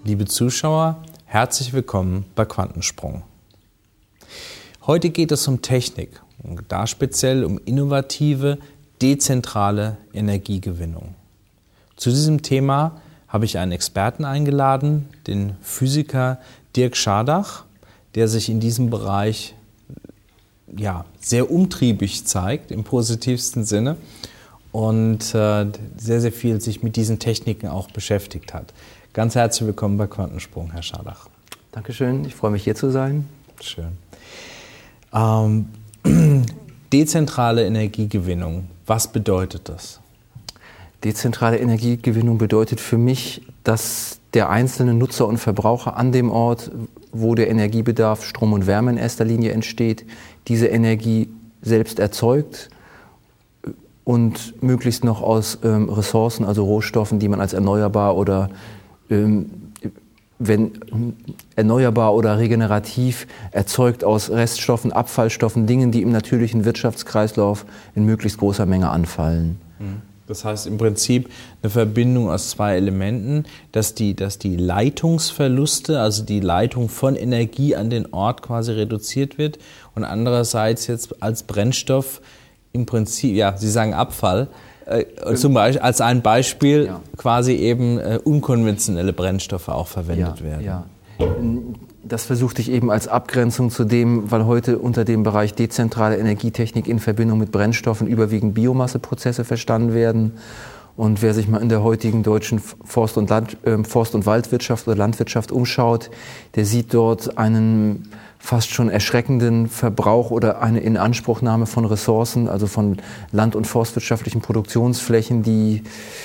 Liebe Zuschauer, herzlich willkommen bei Quantensprung. Heute geht es um Technik und da speziell um innovative, dezentrale Energiegewinnung. Zu diesem Thema habe ich einen Experten eingeladen, den Physiker Dirk Schadach, der sich in diesem Bereich sehr umtriebig zeigt, im positivsten Sinne, und sehr, sehr viel sich mit diesen Techniken auch beschäftigt hat. Ganz herzlich willkommen bei Quantensprung, Herr Schadach. Dankeschön, ich freue mich, hier zu sein. Schön. Dezentrale Energiegewinnung, was bedeutet das? Dezentrale Energiegewinnung bedeutet für mich, dass der einzelne Nutzer und Verbraucher an dem Ort, wo der Energiebedarf, Strom und Wärme in erster Linie entsteht, diese Energie selbst erzeugt und möglichst noch aus Ressourcen, also Rohstoffen, die man als erneuerbar oder erneuerbar oder regenerativ erzeugt aus Reststoffen, Abfallstoffen, Dingen, die im natürlichen Wirtschaftskreislauf in möglichst großer Menge anfallen. Das heißt im Prinzip eine Verbindung aus zwei Elementen, dass die Leitungsverluste, also die Leitung von Energie an den Ort quasi reduziert wird und andererseits jetzt als Brennstoff im Prinzip, ja, Sie sagen Abfall, zum Beispiel als ein Beispiel quasi eben unkonventionelle Brennstoffe auch verwendet werden. Ja. Das versuchte ich eben als Abgrenzung zu dem, weil heute unter dem Bereich dezentrale Energietechnik in Verbindung mit Brennstoffen überwiegend Biomasseprozesse verstanden werden. Und wer sich mal in der heutigen deutschen Forst- und Waldwirtschaft oder Landwirtschaft umschaut, der sieht dort einen fast schon erschreckenden Verbrauch oder eine Inanspruchnahme von Ressourcen, also von land- und forstwirtschaftlichen Produktionsflächen, die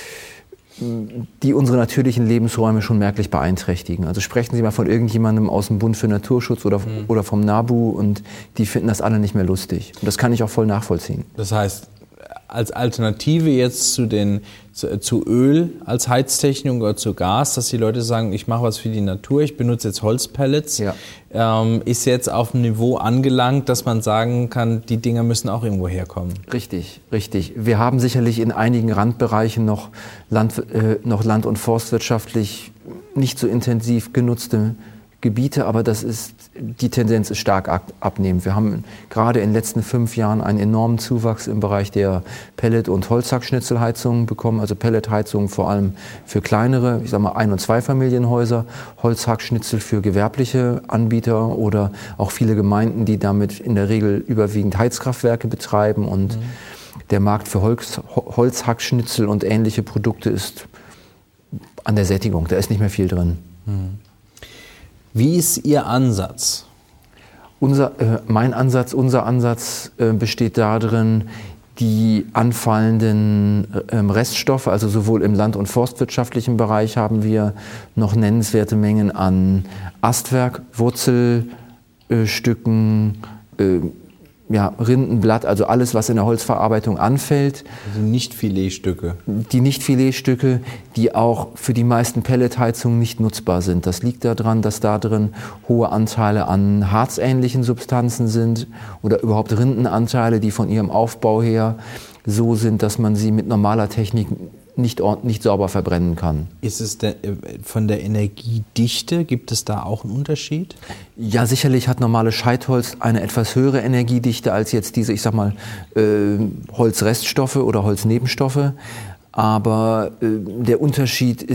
unsere natürlichen Lebensräume schon merklich beeinträchtigen. Also sprechen Sie mal von irgendjemandem aus dem Bund für Naturschutz oder vom NABU und die finden das alle nicht mehr lustig. Und das kann ich auch voll nachvollziehen. Das heißt, als Alternative jetzt zu Öl als Heiztechnik oder zu Gas, dass die Leute sagen, ich mache was für die Natur, ich benutze jetzt Holzpellets, ist jetzt auf einem Niveau angelangt, dass man sagen kann, die Dinger müssen auch irgendwo herkommen. Richtig. Wir haben sicherlich in einigen Randbereichen noch land- und forstwirtschaftlich nicht so intensiv genutzte Gebiete, aber die Tendenz ist stark abnehmend. Wir haben gerade in den letzten 5 Jahren einen enormen Zuwachs im Bereich der Pellet- und Holzhackschnitzelheizungen bekommen, also Pelletheizungen vor allem für kleinere, ich sag mal Ein- und Zweifamilienhäuser, Holzhackschnitzel für gewerbliche Anbieter oder auch viele Gemeinden, die damit in der Regel überwiegend Heizkraftwerke betreiben und der Markt für Holzhackschnitzel und ähnliche Produkte ist an der Sättigung, da ist nicht mehr viel drin. Wie ist Ihr Ansatz? Unser Ansatz besteht darin, die anfallenden Reststoffe, also sowohl im land- und forstwirtschaftlichen Bereich haben wir noch nennenswerte Mengen an Astwerk, Wurzelstücken, Rindenblatt, also alles, was in der Holzverarbeitung anfällt. Also Nicht-Filetstücke. Die Nicht-Filetstücke, die auch für die meisten Pelletheizungen nicht nutzbar sind. Das liegt daran, dass da drin hohe Anteile an harzähnlichen Substanzen sind oder überhaupt Rindenanteile, die von ihrem Aufbau her so sind, dass man sie mit normaler Technik nicht sauber verbrennen kann. Ist es von der Energiedichte, gibt es da auch einen Unterschied? Ja, sicherlich hat normales Scheitholz eine etwas höhere Energiedichte als jetzt diese, ich sag mal, Holzreststoffe oder Holznebenstoffe. Aber der Unterschied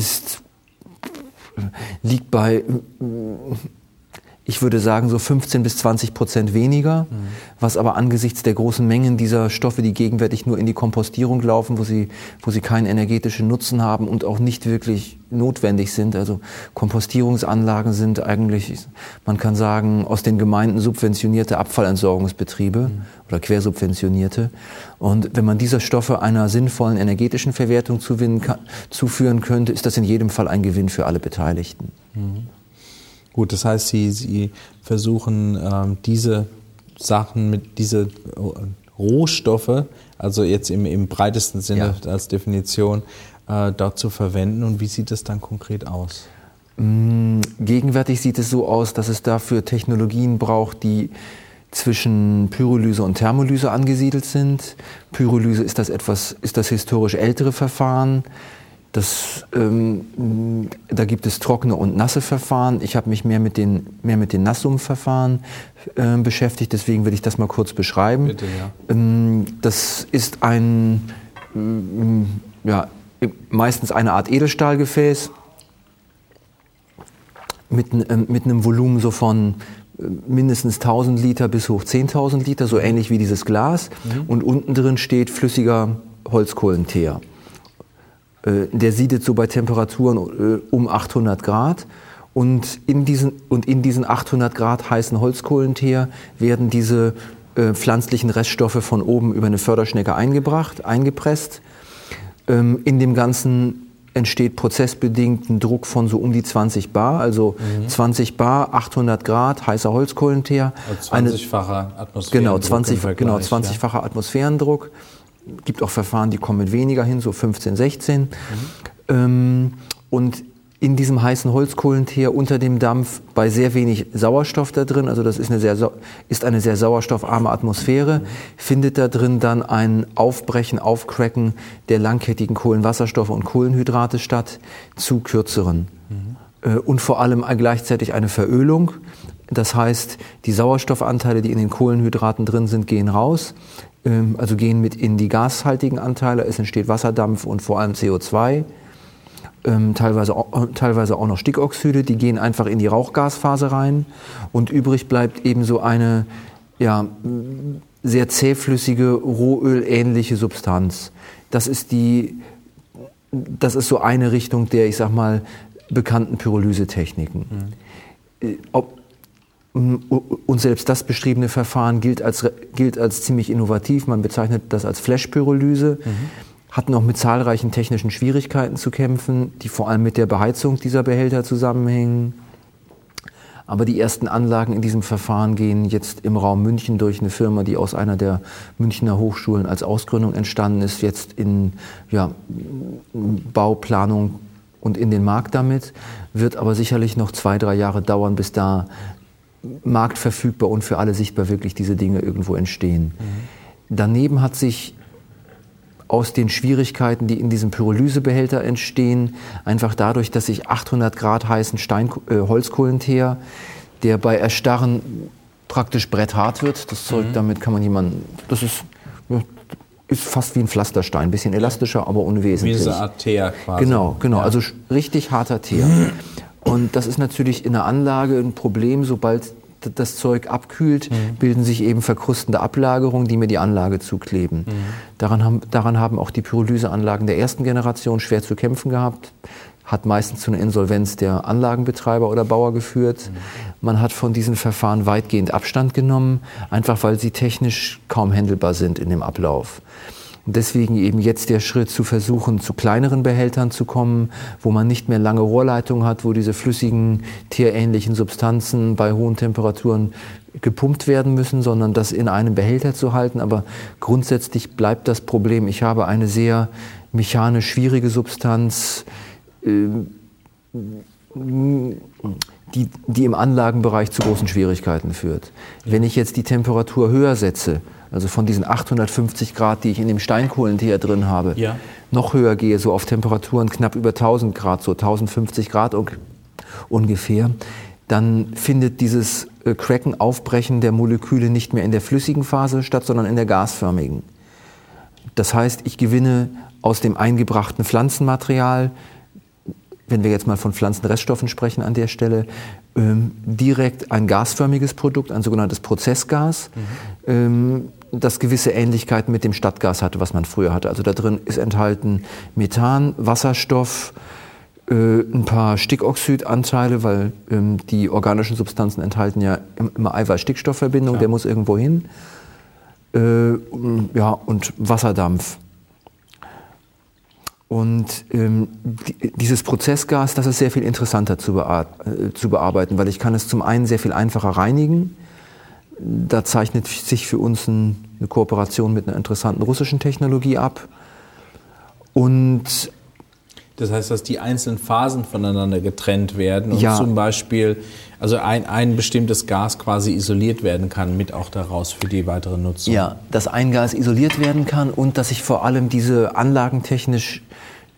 liegt bei, ich würde sagen, so 15-20% weniger, was aber angesichts der großen Mengen dieser Stoffe, die gegenwärtig nur in die Kompostierung laufen, wo sie keinen energetischen Nutzen haben und auch nicht wirklich notwendig sind. Also Kompostierungsanlagen sind eigentlich, man kann sagen, aus den Gemeinden subventionierte Abfallentsorgungsbetriebe oder quersubventionierte. Und wenn man diese Stoffe einer sinnvollen energetischen Verwertung zuführen könnte, ist das in jedem Fall ein Gewinn für alle Beteiligten. Gut, das heißt, Sie versuchen diese Sachen diese Rohstoffe, also jetzt im breitesten Sinne als Definition, dort zu verwenden. Und wie sieht es dann konkret aus? Gegenwärtig sieht es so aus, dass es dafür Technologien braucht, die zwischen Pyrolyse und Thermolyse angesiedelt sind. Pyrolyse ist das historisch ältere Verfahren. Da gibt es trockene und nasse Verfahren. Ich habe mich mehr mit den Nasssumpfverfahren beschäftigt, deswegen will ich das mal kurz beschreiben. Bitte, ja. Das ist meistens eine Art Edelstahlgefäß mit einem Volumen so von mindestens 1000 Liter bis hoch 10.000 Liter, so ähnlich wie dieses Glas. Und unten drin steht flüssiger Holzkohlenteer. Der siedet so bei Temperaturen um 800 Grad. Und in diesen 800 Grad heißen Holzkohlenteer werden diese pflanzlichen Reststoffe von oben über eine Förderschnecke eingepresst. In dem Ganzen entsteht prozessbedingt ein Druck von so um die 20 Bar, also 20 Bar, 800 Grad, heißer Holzkohlenteer. Also 20-facher Atmosphärendruck. Genau, 20-facher Atmosphärendruck. Gibt auch Verfahren, die kommen mit weniger hin, so 15, 16. Und in diesem heißen Holzkohlenteer unter dem Dampf bei sehr wenig Sauerstoff da drin, also das ist eine sehr sauerstoffarme Atmosphäre, findet da drin dann ein Aufbrechen, Aufcracken der langkettigen Kohlenwasserstoffe und Kohlenhydrate statt zu kürzeren. Und vor allem gleichzeitig eine Verölung. Das heißt, die Sauerstoffanteile, die in den Kohlenhydraten drin sind, gehen raus, also gehen mit in die gashaltigen Anteile. Es entsteht Wasserdampf und vor allem CO2. Teilweise auch noch Stickoxide, die gehen einfach in die Rauchgasphase rein und übrig bleibt eben so eine sehr zähflüssige, rohölähnliche Substanz. Das ist so eine Richtung der, ich sag mal, bekannten Pyrolysetechniken. Und selbst das beschriebene Verfahren gilt als ziemlich innovativ. Man bezeichnet das als Flash-Pyrolyse. Hat noch mit zahlreichen technischen Schwierigkeiten zu kämpfen, die vor allem mit der Beheizung dieser Behälter zusammenhängen. Aber die ersten Anlagen in diesem Verfahren gehen jetzt im Raum München durch eine Firma, die aus einer der Münchner Hochschulen als Ausgründung entstanden ist, jetzt in Bauplanung und in den Markt damit. Wird aber sicherlich noch 2-3 Jahre dauern, bis da marktverfügbar und für alle sichtbar wirklich diese Dinge irgendwo entstehen. Daneben hat sich aus den Schwierigkeiten, die in diesem Pyrolysebehälter entstehen, einfach dadurch, dass sich 800 Grad heißen Holzkohlenteer, der bei Erstarren praktisch bretthart wird. Das Zeug, damit kann man das ist fast wie ein Pflasterstein, ein bisschen elastischer, aber unwesentlich. Wie so eine Art Teer quasi. Genau, ja. Also richtig harter Teer. Und das ist natürlich in der Anlage ein Problem, sobald das Zeug abkühlt, bilden sich eben verkrustende Ablagerungen, die mir die Anlage zukleben. Daran haben auch die Pyrolyseanlagen der ersten Generation schwer zu kämpfen gehabt. Hat meistens zu einer Insolvenz der Anlagenbetreiber oder Bauer geführt. Man hat von diesen Verfahren weitgehend Abstand genommen, einfach weil sie technisch kaum handelbar sind in dem Ablauf. Und deswegen eben jetzt der Schritt zu versuchen, zu kleineren Behältern zu kommen, wo man nicht mehr lange Rohrleitungen hat, wo diese flüssigen, teerähnlichen Substanzen bei hohen Temperaturen gepumpt werden müssen, sondern das in einem Behälter zu halten. Aber grundsätzlich bleibt das Problem, ich habe eine sehr mechanisch schwierige Substanz, die im Anlagenbereich zu großen Schwierigkeiten führt. Wenn ich jetzt die Temperatur höher setze, also von diesen 850 Grad, die ich in dem Steinkohlenteer drin habe, noch höher gehe, so auf Temperaturen knapp über 1000 Grad, so 1050 Grad ungefähr, dann findet dieses Cracken, Aufbrechen der Moleküle nicht mehr in der flüssigen Phase statt, sondern in der gasförmigen. Das heißt, ich gewinne aus dem eingebrachten Pflanzenmaterial, wenn wir jetzt mal von Pflanzenreststoffen sprechen an der Stelle, direkt ein gasförmiges Produkt, ein sogenanntes Prozessgas, das gewisse Ähnlichkeiten mit dem Stadtgas hatte, was man früher hatte. Also da drin ist enthalten Methan, Wasserstoff, ein paar Stickoxidanteile, weil die organischen Substanzen enthalten ja immer Eiweiß-Stickstoffverbindung, der muss irgendwo hin, und Wasserdampf. Und dieses Prozessgas, das ist sehr viel interessanter zu bearbeiten, weil ich kann es zum einen sehr viel einfacher reinigen. Da zeichnet sich für uns eine Kooperation mit einer interessanten russischen Technologie ab. Und das heißt, dass die einzelnen Phasen voneinander getrennt werden und zum Beispiel also ein bestimmtes Gas quasi isoliert werden kann, mit auch daraus für die weitere Nutzung. Ja, dass ein Gas isoliert werden kann und dass ich vor allem diese anlagentechnisch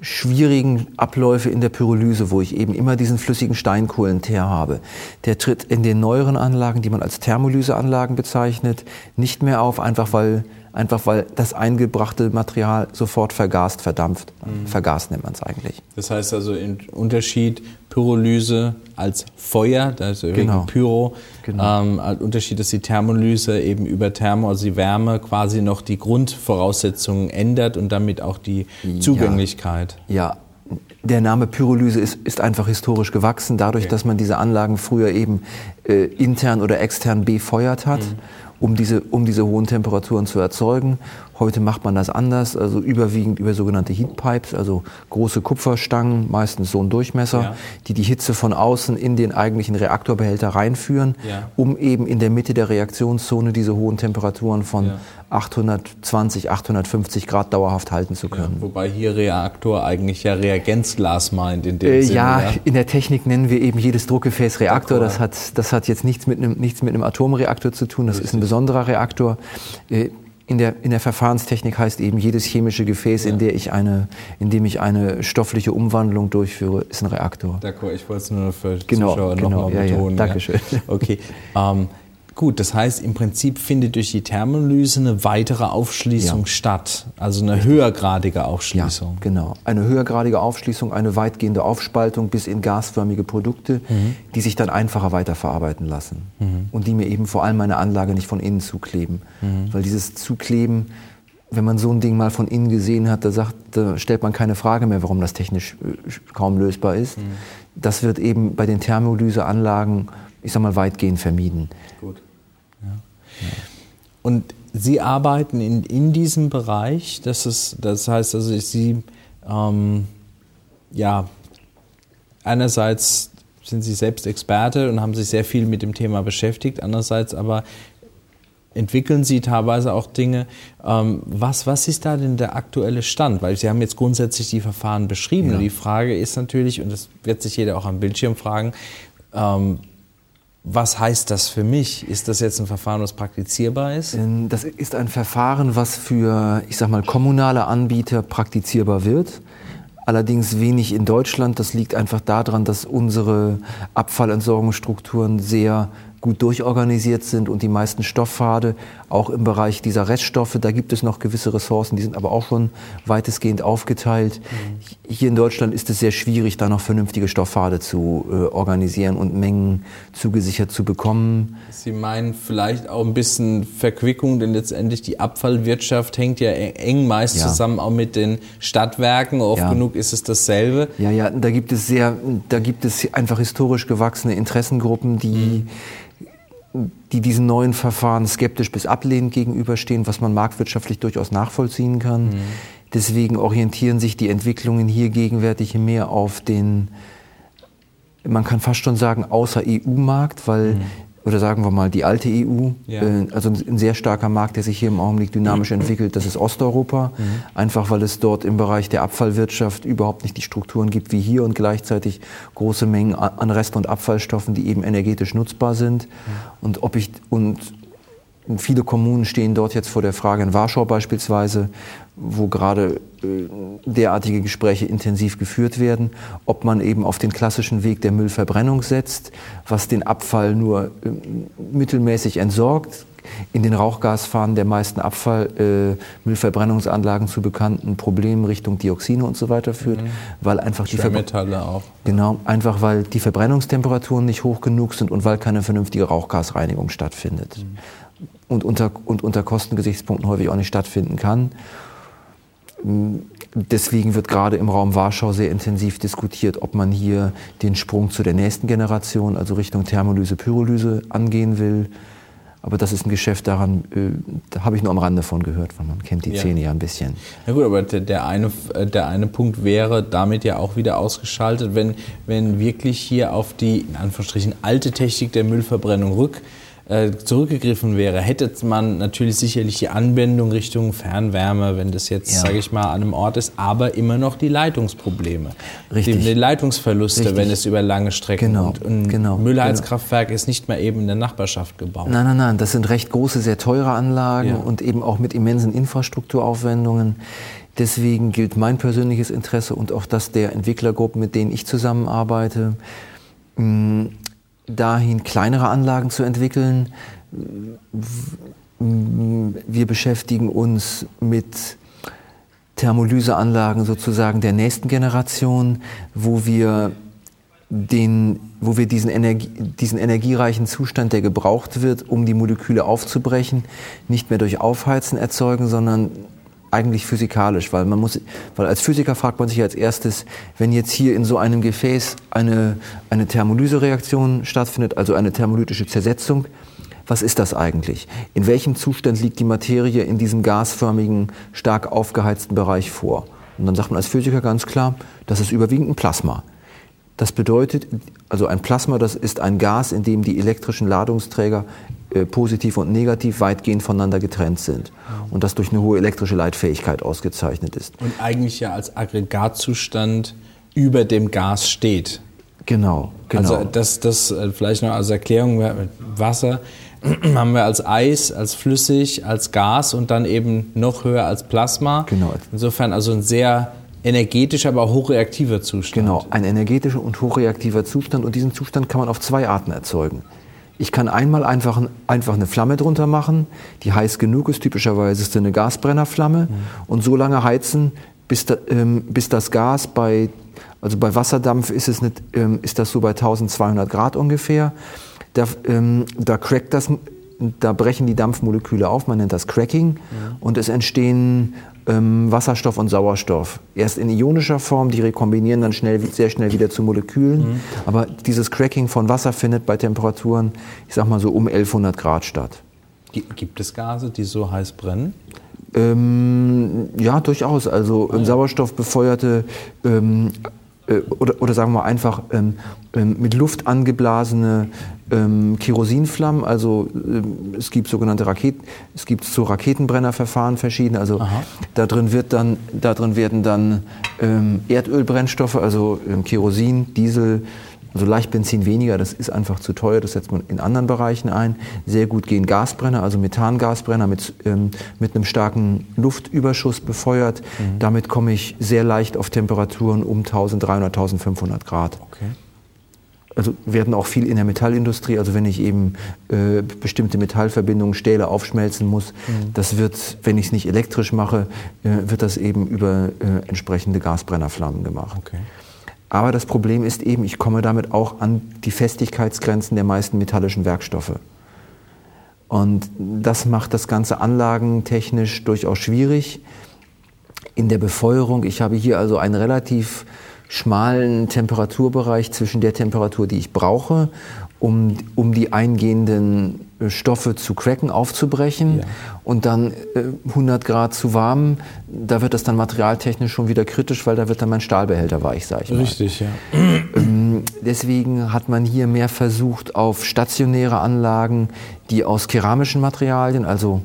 schwierigen Abläufe in der Pyrolyse, wo ich eben immer diesen flüssigen Steinkohlenteer habe, der tritt in den neueren Anlagen, die man als Thermolyseanlagen bezeichnet, nicht mehr auf, einfach weil das eingebrachte Material sofort vergast, verdampft. Vergast nennt man es eigentlich. Das heißt also im Unterschied Pyrolyse als Feuer, also genau. Pyro, Unterschied ist die Thermolyse eben über Thermo, also die Wärme quasi noch die Grundvoraussetzungen ändert und damit auch die Zugänglichkeit. Ja. Der Name Pyrolyse ist einfach historisch gewachsen, dadurch, dass man diese Anlagen früher eben intern oder extern befeuert hat, um diese hohen Temperaturen zu erzeugen. Heute macht man das anders, also überwiegend über sogenannte Heatpipes, also große Kupferstangen, meistens so ein Durchmesser, die Hitze von außen in den eigentlichen Reaktorbehälter reinführen, um eben in der Mitte der Reaktionszone diese hohen Temperaturen von 820, 850 Grad dauerhaft halten zu können. Ja, wobei hier Reaktor eigentlich Reagenzglas meint in dem Sinne. Ja, in der Technik nennen wir eben jedes Druckgefäß Reaktor. Das hat jetzt nichts mit einem Atomreaktor zu tun. Das ist ein besonderer Reaktor. In der Verfahrenstechnik heißt eben jedes chemische Gefäß, in dem ich eine stoffliche Umwandlung durchführe, ist ein Reaktor. D'accord, ich wollte es nur für Zuschauer nochmal betonen. Ja, Dankeschön. Okay. Gut, das heißt, im Prinzip findet durch die Thermolyse eine weitere Aufschließung statt, also eine höhergradige Aufschließung. Ja, genau. Eine höhergradige Aufschließung, eine weitgehende Aufspaltung bis in gasförmige Produkte, die sich dann einfacher weiterverarbeiten lassen und die mir eben vor allem meine Anlage nicht von innen zukleben. Weil dieses Zukleben, wenn man so ein Ding mal von innen gesehen hat, da stellt man keine Frage mehr, warum das technisch kaum lösbar ist. Das wird eben bei den Thermolyseanlagen, ich sag mal, weitgehend vermieden. Gut. Ja. Und Sie arbeiten in diesem Bereich, das heißt also, Sie, einerseits sind Sie selbst Experte und haben sich sehr viel mit dem Thema beschäftigt, andererseits aber entwickeln Sie teilweise auch Dinge. Was ist da denn der aktuelle Stand? Weil Sie haben jetzt grundsätzlich die Verfahren beschrieben. Ja. Und die Frage ist natürlich, und das wird sich jeder auch am Bildschirm fragen, was heißt das für mich? Ist das jetzt ein Verfahren, was praktizierbar ist? Das ist ein Verfahren, was für, ich sag mal, kommunale Anbieter praktizierbar wird. Allerdings wenig in Deutschland. Das liegt einfach daran, dass unsere Abfallentsorgungsstrukturen sehr gut durchorganisiert sind und die meisten Stoffpfade, auch im Bereich dieser Reststoffe, da gibt es noch gewisse Ressourcen, die sind aber auch schon weitestgehend aufgeteilt. Hier in Deutschland ist es sehr schwierig, da noch vernünftige Stoffpfade zu organisieren und Mengen zugesichert zu bekommen. Sie meinen vielleicht auch ein bisschen Verquickung, denn letztendlich die Abfallwirtschaft hängt ja eng meist zusammen auch mit den Stadtwerken. Oft genug ist es dasselbe. Ja, da gibt es einfach historisch gewachsene Interessengruppen, die diesen neuen Verfahren skeptisch bis ablehnend gegenüberstehen, was man marktwirtschaftlich durchaus nachvollziehen kann. Deswegen orientieren sich die Entwicklungen hier gegenwärtig mehr auf den, man kann fast schon sagen, außer EU-Markt, weil, oder sagen wir mal die alte EU, also ein sehr starker Markt, der sich hier im Augenblick dynamisch entwickelt, das ist Osteuropa, einfach weil es dort im Bereich der Abfallwirtschaft überhaupt nicht die Strukturen gibt wie hier und gleichzeitig große Mengen an Rest- und Abfallstoffen, die eben energetisch nutzbar sind. Und viele Kommunen stehen dort jetzt vor der Frage, in Warschau beispielsweise, wo gerade derartige Gespräche intensiv geführt werden, ob man eben auf den klassischen Weg der Müllverbrennung setzt, was den Abfall nur mittelmäßig entsorgt, in den Rauchgasfahnen der meisten Müllverbrennungsanlagen zu bekannten Problemen Richtung Dioxine und so weiter führt, weil einfach Schwermetalle auch. Genau, einfach weil die Verbrennungstemperaturen nicht hoch genug sind und weil keine vernünftige Rauchgasreinigung stattfindet. Und unter Kostengesichtspunkten häufig auch nicht stattfinden kann. Deswegen wird gerade im Raum Warschau sehr intensiv diskutiert, ob man hier den Sprung zu der nächsten Generation, also Richtung Thermolyse, Pyrolyse angehen will. Aber das ist ein Geschäft, da habe ich nur am Rande von gehört, weil man kennt die Szene ja ein bisschen. Na gut, aber der eine Punkt wäre damit ja auch wieder ausgeschaltet, wenn wirklich hier auf die, in Anführungsstrichen, alte Technik der Müllverbrennung zurückgegriffen wäre, hätte man natürlich sicherlich die Anwendung Richtung Fernwärme, wenn das jetzt, sage ich mal, an einem Ort ist, aber immer noch die Leitungsprobleme. Richtig. Die Leitungsverluste, wenn es über lange Strecken und ein Müllheizkraftwerk ist nicht mehr eben in der Nachbarschaft gebaut. Nein, das sind recht große, sehr teure Anlagen und eben auch mit immensen Infrastrukturaufwendungen. Deswegen gilt mein persönliches Interesse und auch das der Entwicklergruppen, mit denen ich zusammenarbeite, dahin kleinere Anlagen zu entwickeln. Wir beschäftigen uns mit Thermolyseanlagen sozusagen der nächsten Generation, wo wir diesen energiereichen Zustand, der gebraucht wird, um die Moleküle aufzubrechen, nicht mehr durch Aufheizen erzeugen, sondern eigentlich physikalisch, weil als Physiker fragt man sich als erstes, wenn jetzt hier in so einem Gefäß eine Thermolysereaktion stattfindet, also eine thermolytische Zersetzung, was ist das eigentlich? In welchem Zustand liegt die Materie in diesem gasförmigen, stark aufgeheizten Bereich vor? Und dann sagt man als Physiker ganz klar, das ist überwiegend ein Plasma. Das bedeutet, also ein Plasma, das ist ein Gas, in dem die elektrischen Ladungsträger positiv und negativ weitgehend voneinander getrennt sind und das durch eine hohe elektrische Leitfähigkeit ausgezeichnet ist. Und eigentlich ja als Aggregatzustand über dem Gas steht. Genau. Also das vielleicht noch als Erklärung, mit Wasser haben wir als Eis, als flüssig, als Gas und dann eben noch höher als Plasma. Genau. Insofern also ein sehr energetischer, aber auch hochreaktiver Zustand. Genau, ein energetischer und hochreaktiver Zustand und diesen Zustand kann man auf zwei Arten erzeugen. Ich kann einmal einfach eine Flamme drunter machen, die heiß genug ist, typischerweise ist es eine Gasbrennerflamme, und so lange heizen, bis das Gas bei Wasserdampf ist das so bei 1200 Grad ungefähr. Da brechen die Dampfmoleküle auf, man nennt das Cracking, und es entstehen Wasserstoff und Sauerstoff. Erst in ionischer Form, die rekombinieren dann sehr schnell wieder zu Molekülen. Aber dieses Cracking von Wasser findet bei Temperaturen, ich sag mal so um 1100 Grad statt. Gibt es Gase, die so heiß brennen? Ja, durchaus. Also Sauerstoff befeuerte oder sagen wir einfach mit Luft angeblasene Kerosinflammen, also es gibt sogenannte Raketenbrennerverfahren verschiedene, also da drin werden dann Erdölbrennstoffe, also Kerosin, Diesel, also Leichtbenzin weniger, das ist einfach zu teuer, das setzt man in anderen Bereichen ein. Sehr gut gehen Gasbrenner, also Methangasbrenner mit einem starken Luftüberschuss befeuert. Damit komme ich sehr leicht auf Temperaturen um 1300, 1500 Grad. Okay. Also werden auch viel in der Metallindustrie, also wenn ich eben bestimmte Metallverbindungen, Stähle aufschmelzen muss, das wird, wenn ich es nicht elektrisch mache, wird das eben über entsprechende Gasbrennerflammen gemacht. Okay. Aber das Problem ist eben, ich komme damit auch an die Festigkeitsgrenzen der meisten metallischen Werkstoffe. Und das macht das Ganze anlagentechnisch durchaus schwierig. In der Befeuerung, ich habe hier also einen relativ schmalen Temperaturbereich zwischen der Temperatur, die ich brauche, um die eingehenden Stoffe zu cracken, aufzubrechen, und dann 100 Grad zu warm, da wird das dann materialtechnisch schon wieder kritisch, weil da wird dann mein Stahlbehälter weich, sag ich mal. Richtig, ja. Deswegen hat man hier mehr versucht auf stationäre Anlagen, die aus keramischen Materialien, also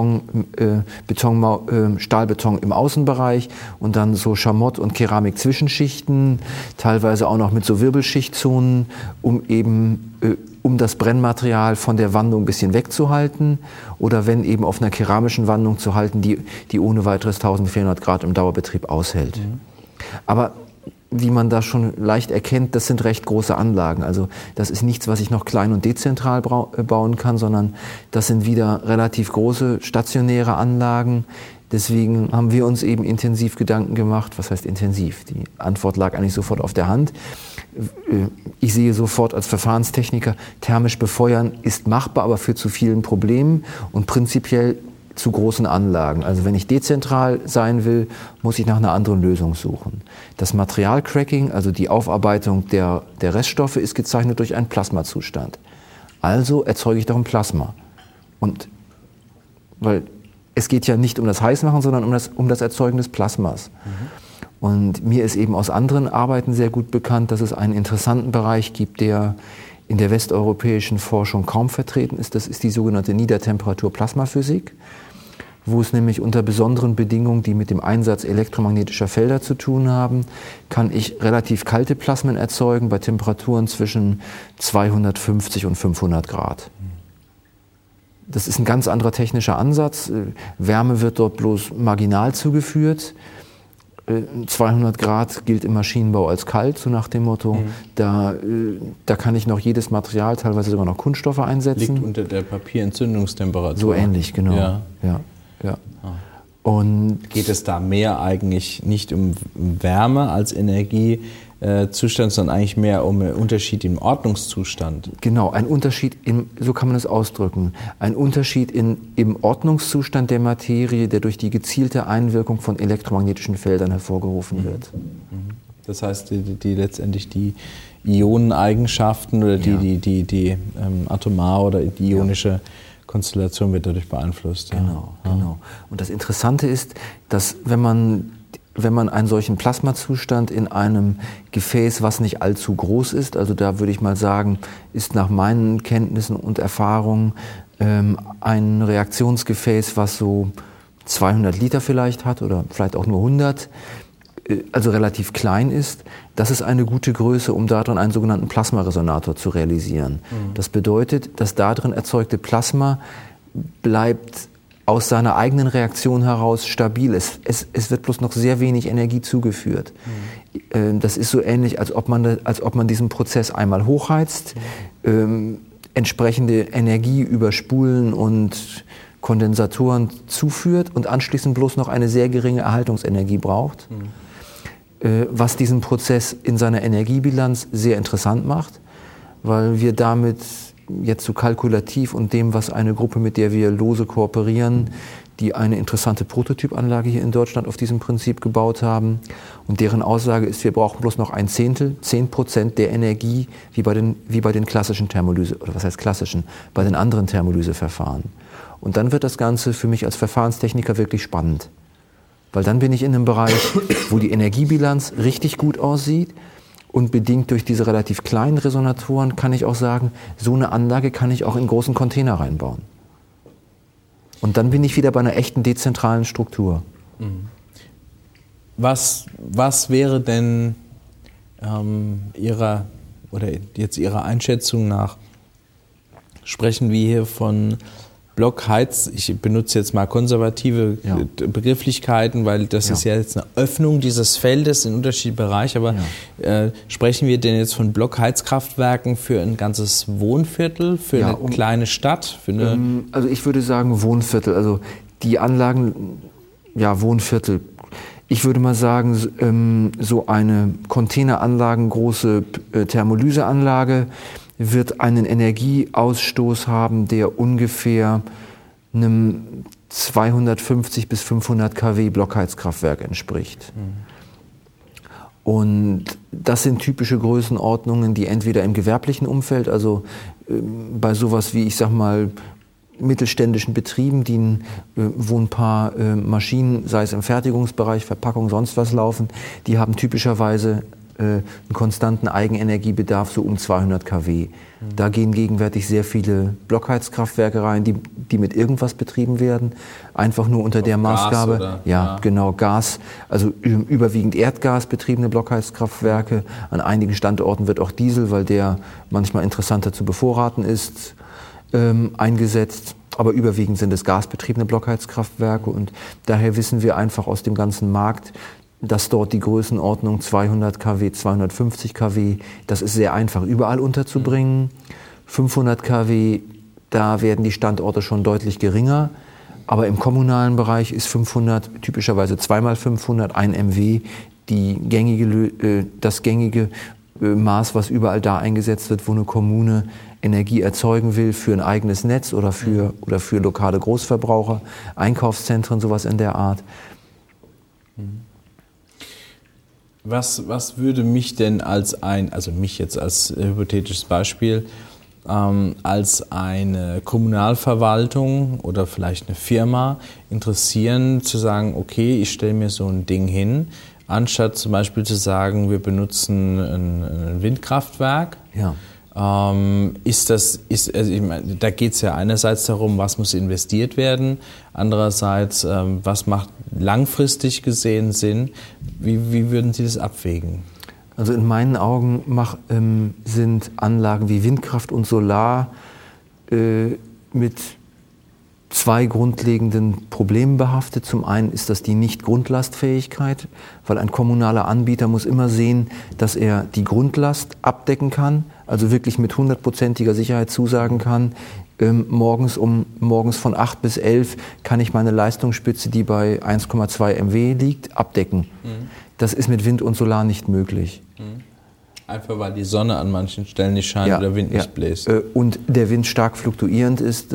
Stahlbeton im Außenbereich und dann so Schamott- und Keramik-Zwischenschichten, teilweise auch noch mit so Wirbelschichtzonen, um das Brennmaterial von der Wandung ein bisschen wegzuhalten, oder wenn eben auf einer keramischen Wandung zu halten, die ohne weiteres 1400 Grad im Dauerbetrieb aushält. Aber wie man da schon leicht erkennt, das sind recht große Anlagen. Also das ist nichts, was ich noch klein und dezentral bauen kann, sondern das sind wieder relativ große stationäre Anlagen. Deswegen haben wir uns eben intensiv Gedanken gemacht. Was heißt intensiv? Die Antwort lag eigentlich sofort auf der Hand. Ich sehe sofort als Verfahrenstechniker, thermisch befeuern ist machbar, aber führt zu vielen Problemen und prinzipiell zu großen Anlagen. Also wenn ich dezentral sein will, muss ich nach einer anderen Lösung suchen. Das Materialcracking, also die Aufarbeitung der Reststoffe, ist gezeichnet durch einen Plasmazustand. Also erzeuge ich doch ein Plasma. Und weil es geht ja nicht um das Heißmachen, sondern um das Erzeugen des Plasmas. Und mir ist eben aus anderen Arbeiten sehr gut bekannt, dass es einen interessanten Bereich gibt, der in der westeuropäischen Forschung kaum vertreten ist. Das ist die sogenannte Niedertemperatur-Plasmaphysik, wo es nämlich unter besonderen Bedingungen, die mit dem Einsatz elektromagnetischer Felder zu tun haben, kann ich relativ kalte Plasmen erzeugen bei Temperaturen zwischen 250 und 500 Grad. Das ist ein ganz anderer technischer Ansatz. Wärme wird dort bloß marginal zugeführt. 200 Grad gilt im Maschinenbau als kalt, so nach dem Motto. Da kann ich noch jedes Material, teilweise sogar noch Kunststoffe einsetzen. Liegt unter der Papierentzündungstemperatur. So ähnlich, genau. Ja. Und geht es da mehr eigentlich nicht um Wärme als Energiezustand, sondern eigentlich mehr um einen Unterschied im Ordnungszustand? Genau, ein Unterschied, so kann man es ausdrücken, ein Unterschied im Ordnungszustand der Materie, der durch die gezielte Einwirkung von elektromagnetischen Feldern hervorgerufen wird. Das heißt, letztendlich die Ioneneigenschaften oder die atomare oder die ionische Konstellation wird dadurch beeinflusst. Genau. Und das Interessante ist, dass wenn man einen solchen Plasmazustand in einem Gefäß, was nicht allzu groß ist, also da würde ich mal sagen, ist nach meinen Kenntnissen und Erfahrungen ein Reaktionsgefäß, was so 200 Liter vielleicht hat oder vielleicht auch nur 100, also relativ klein ist, das ist eine gute Größe, um darin einen sogenannten Plasmaresonator zu realisieren. Das bedeutet, das darin erzeugte Plasma bleibt aus seiner eigenen Reaktion heraus stabil. Es wird bloß noch sehr wenig Energie zugeführt. Das ist so ähnlich, als ob man diesen Prozess einmal hochheizt, entsprechende Energie über Spulen und Kondensatoren zuführt und anschließend bloß noch eine sehr geringe Erhaltungsenergie braucht. Was diesen Prozess in seiner Energiebilanz sehr interessant macht, weil wir damit jetzt so kalkulativ und dem, was eine Gruppe, mit der wir lose kooperieren, die eine interessante Prototypanlage hier in Deutschland auf diesem Prinzip gebaut haben. Und deren Aussage ist, wir brauchen bloß noch 10% der Energie, wie bei den klassischen Thermolyse, oder was heißt klassischen, bei den anderen Thermolyseverfahren. Und dann wird das Ganze für mich als Verfahrenstechniker wirklich spannend. Weil dann bin ich in einem Bereich, wo die Energiebilanz richtig gut aussieht und bedingt durch diese relativ kleinen Resonatoren kann ich auch sagen, so eine Anlage kann ich auch in großen Container reinbauen. Und dann bin ich wieder bei einer echten dezentralen Struktur. Was wäre denn Ihrer Einschätzung nach, sprechen wir hier von Blockheiz, ich benutze jetzt mal konservative Begrifflichkeiten, weil das ist ja jetzt eine Öffnung dieses Feldes in unterschiedliche Bereiche, aber sprechen wir denn jetzt von Blockheizkraftwerken für ein ganzes Wohnviertel, für eine kleine Stadt? Also ich würde sagen Wohnviertel, also die Anlagen, Wohnviertel. Ich würde mal sagen, so eine containeranlagengroße Thermolyseanlage wird einen Energieausstoß haben, der ungefähr einem 250 bis 500 kW Blockheizkraftwerk entspricht. Und das sind typische Größenordnungen, die entweder im gewerblichen Umfeld, also bei sowas wie, ich sag mal, mittelständischen Betrieben, wo ein paar Maschinen, sei es im Fertigungsbereich, Verpackung, sonst was laufen, die haben typischerweise einen konstanten Eigenenergiebedarf so um 200 kW. Da gehen gegenwärtig sehr viele Blockheizkraftwerke rein, die mit irgendwas betrieben werden, einfach nur unter der Maßgabe. Genau, Gas, also überwiegend Erdgas betriebene Blockheizkraftwerke. An einigen Standorten wird auch Diesel, weil der manchmal interessanter zu bevorraten ist, eingesetzt. Aber überwiegend sind es gasbetriebene Blockheizkraftwerke und daher wissen wir einfach aus dem ganzen Markt, dass dort die Größenordnung 200 kW, 250 kW, das ist sehr einfach überall unterzubringen. 500 kW, da werden die Standorte schon deutlich geringer. Aber im kommunalen Bereich ist 500, typischerweise 2x500, 1 MW, das gängige Maß, was überall da eingesetzt wird, wo eine Kommune Energie erzeugen will für ein eigenes Netz oder für lokale Großverbraucher, Einkaufszentren, sowas in der Art. Was würde mich denn mich jetzt als hypothetisches Beispiel, als eine Kommunalverwaltung oder vielleicht eine Firma interessieren, zu sagen, okay, ich stelle mir so ein Ding hin, anstatt zum Beispiel zu sagen, wir benutzen ein Windkraftwerk. Ja. Da geht es ja einerseits darum, was muss investiert werden, andererseits, was macht langfristig gesehen Sinn. Wie würden Sie das abwägen? Also in meinen Augen sind Anlagen wie Windkraft und Solar mit zwei grundlegenden Problemen behaftet. Zum einen ist das die Nicht-Grundlastfähigkeit, weil ein kommunaler Anbieter muss immer sehen, dass er die Grundlast abdecken kann, also wirklich mit 100%iger Sicherheit zusagen kann, morgens von 8 bis 11 kann ich meine Leistungsspitze, die bei 1,2 MW liegt, abdecken. Das ist mit Wind und Solar nicht möglich. Einfach weil die Sonne an manchen Stellen nicht scheint oder Wind nicht bläst. Und der Wind stark fluktuierend ist.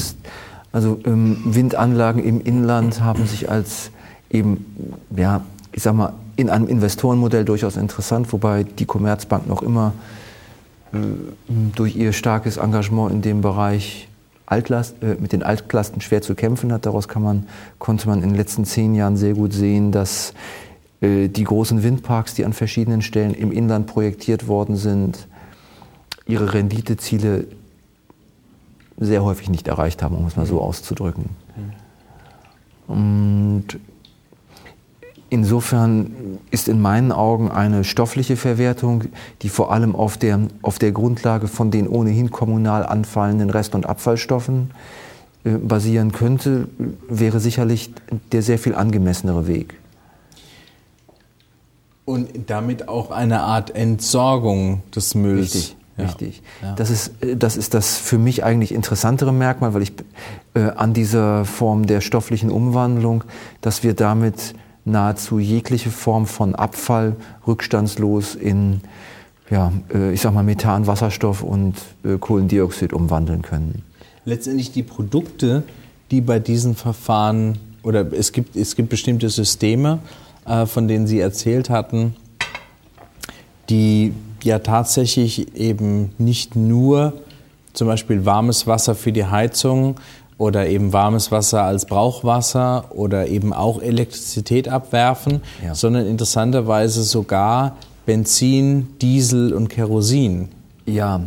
Windanlagen im Inland haben sich als eben, ich sag mal, in einem Investorenmodell durchaus interessant, wobei die Commerzbank noch immer durch ihr starkes Engagement in dem Bereich mit den Altlasten schwer zu kämpfen hat. Daraus konnte man in den letzten 10 Jahren sehr gut sehen, dass die großen Windparks, die an verschiedenen Stellen im Inland projektiert worden sind, ihre Renditeziele sehr häufig nicht erreicht haben, um es mal so auszudrücken. Und insofern ist in meinen Augen eine stoffliche Verwertung, die vor allem auf der Grundlage von den ohnehin kommunal anfallenden Rest- und Abfallstoffen basieren könnte, wäre sicherlich der sehr viel angemessenere Weg. Und damit auch eine Art Entsorgung des Mülls. Richtig. Ja. Das ist das für mich eigentlich interessantere Merkmal, weil ich an dieser Form der stofflichen Umwandlung, dass wir damit nahezu jegliche Form von Abfall rückstandslos in, ich sag mal, Methan, Wasserstoff und Kohlendioxid umwandeln können. Letztendlich die Produkte, die bei diesen Verfahren, oder es gibt bestimmte Systeme, von denen Sie erzählt hatten, die ja tatsächlich eben nicht nur zum Beispiel warmes Wasser für die Heizung oder eben warmes Wasser als Brauchwasser oder eben auch Elektrizität abwerfen, sondern interessanterweise sogar Benzin, Diesel und Kerosin. Ja,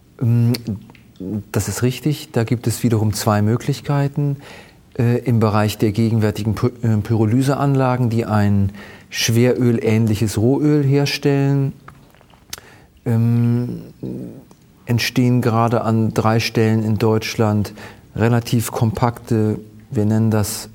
das ist richtig. Da gibt es wiederum zwei Möglichkeiten. Im Bereich der gegenwärtigen Pyrolyseanlagen, die ein schwerölähnliches Rohöl herstellen, entstehen gerade an 3 Stellen in Deutschland relativ kompakte, wir nennen das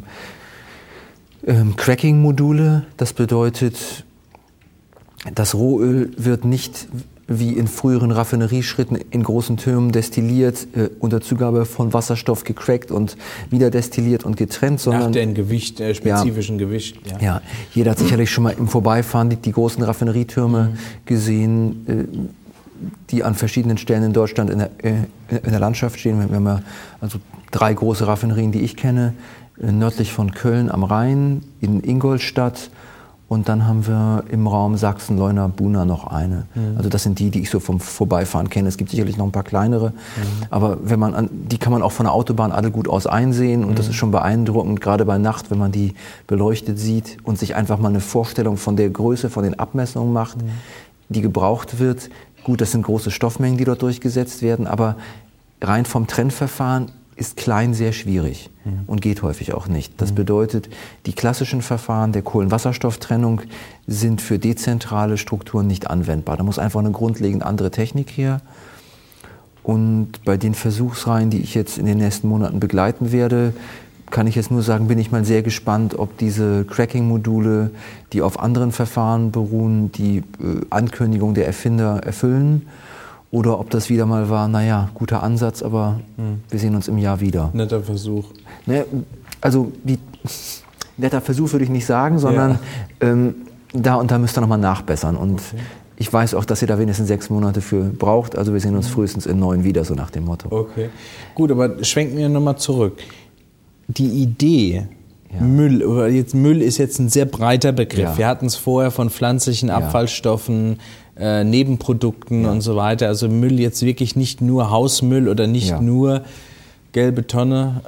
Cracking-Module. Das bedeutet, das Rohöl wird nicht wie in früheren Raffinerieschritten in großen Türmen destilliert, unter Zugabe von Wasserstoff gecrackt und wieder destilliert und getrennt, sondern nach dem spezifischen Gewicht. Ja, jeder hat sicherlich schon mal im Vorbeifahren die großen Raffinerietürme gesehen, die an verschiedenen Stellen in Deutschland in der Landschaft stehen. Wir haben ja also 3 große Raffinerien, die ich kenne, nördlich von Köln am Rhein, in Ingolstadt. Und dann haben wir im Raum Sachsen, Leuna, Buna noch eine. Also das sind die ich so vom Vorbeifahren kenne. Es gibt sicherlich noch ein paar kleinere. Aber die kann man auch von der Autobahn alle gut aus einsehen. Und das ist schon beeindruckend, gerade bei Nacht, wenn man die beleuchtet sieht und sich einfach mal eine Vorstellung von der Größe, von den Abmessungen macht, die gebraucht wird. Gut, das sind große Stoffmengen, die dort durchgesetzt werden. Aber rein vom Trennverfahren ist klein sehr schwierig und geht häufig auch nicht. Das bedeutet, die klassischen Verfahren der Kohlenwasserstofftrennung sind für dezentrale Strukturen nicht anwendbar. Da muss einfach eine grundlegend andere Technik her. Und bei den Versuchsreihen, die ich jetzt in den nächsten Monaten begleiten werde, kann ich jetzt nur sagen, bin ich mal sehr gespannt, ob diese Cracking-Module, die auf anderen Verfahren beruhen, die Ankündigung der Erfinder erfüllen. Oder ob das wieder mal war, guter Ansatz, aber wir sehen uns im Jahr wieder. Netter Versuch. Also netter Versuch würde ich nicht sagen, sondern da und da müsst ihr nochmal nachbessern. Und ich weiß auch, dass ihr da wenigstens 6 Monate für braucht. Also wir sehen uns frühestens in 9 wieder, so nach dem Motto. Okay, gut, aber schwenken wir nochmal zurück. Die Idee, Müll, oder Müll ist jetzt ein sehr breiter Begriff. Ja. Wir hatten es vorher von pflanzlichen Abfallstoffen, Nebenprodukten und so weiter. Also Müll jetzt wirklich nicht nur Hausmüll oder nicht nur gelbe Tonne,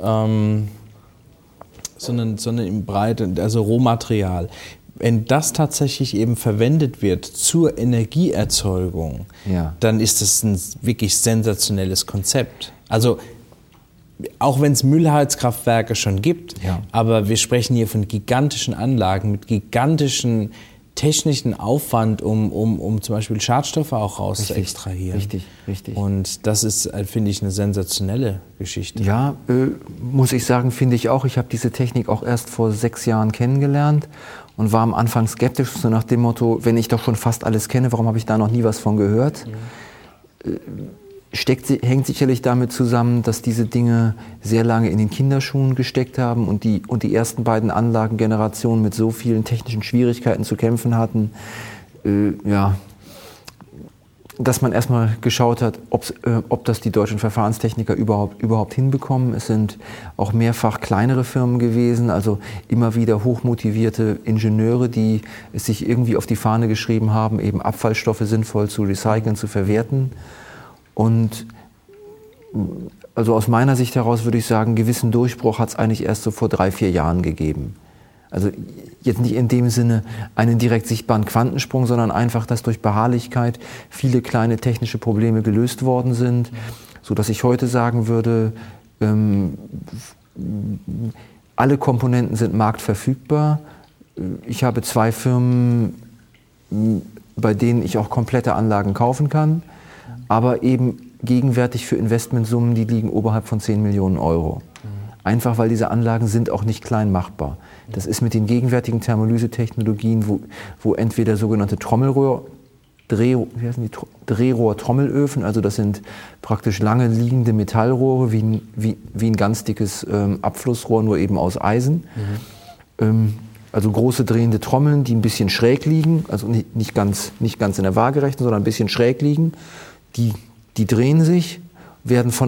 sondern im Breiten, also Rohmaterial. Wenn das tatsächlich eben verwendet wird zur Energieerzeugung, dann ist das ein wirklich sensationelles Konzept. Also auch wenn es Müllheizkraftwerke schon gibt, aber wir sprechen hier von gigantischen Anlagen mit gigantischen technischen Aufwand, um zum Beispiel Schadstoffe auch raus zu extrahieren. Richtig. Und das ist, finde ich, eine sensationelle Geschichte. Ja, muss ich sagen, finde ich auch. Ich habe diese Technik auch erst vor 6 Jahren kennengelernt und war am Anfang skeptisch, so nach dem Motto, wenn ich doch schon fast alles kenne, warum habe ich da noch nie was von gehört? Hängt sicherlich damit zusammen, dass diese Dinge sehr lange in den Kinderschuhen gesteckt haben und die ersten beiden Anlagengenerationen mit so vielen technischen Schwierigkeiten zu kämpfen hatten, dass man erstmal geschaut hat, ob das die deutschen Verfahrenstechniker überhaupt hinbekommen. Es sind auch mehrfach kleinere Firmen gewesen, also immer wieder hochmotivierte Ingenieure, die es sich irgendwie auf die Fahne geschrieben haben, eben Abfallstoffe sinnvoll zu recyceln, zu verwerten. Und also aus meiner Sicht heraus würde ich sagen, einen gewissen Durchbruch hat es eigentlich erst so vor 3-4 Jahren gegeben. Also jetzt nicht in dem Sinne einen direkt sichtbaren Quantensprung, sondern einfach, dass durch Beharrlichkeit viele kleine technische Probleme gelöst worden sind, sodass ich heute sagen würde, alle Komponenten sind marktverfügbar. Ich habe 2 Firmen, bei denen ich auch komplette Anlagen kaufen kann, aber eben gegenwärtig für Investmentsummen, die liegen oberhalb von 10 Millionen Euro. Einfach weil diese Anlagen sind auch nicht klein machbar. Das ist mit den gegenwärtigen Thermolyse-Technologien, wo entweder sogenannte Drehrohr-Trommelöfen, also das sind praktisch lange liegende Metallrohre wie ein ganz dickes Abflussrohr, nur eben aus Eisen. Also große drehende Trommeln, die ein bisschen schräg liegen, also nicht ganz in der Waagerechten, sondern ein bisschen schräg liegen. Die drehen sich, werden von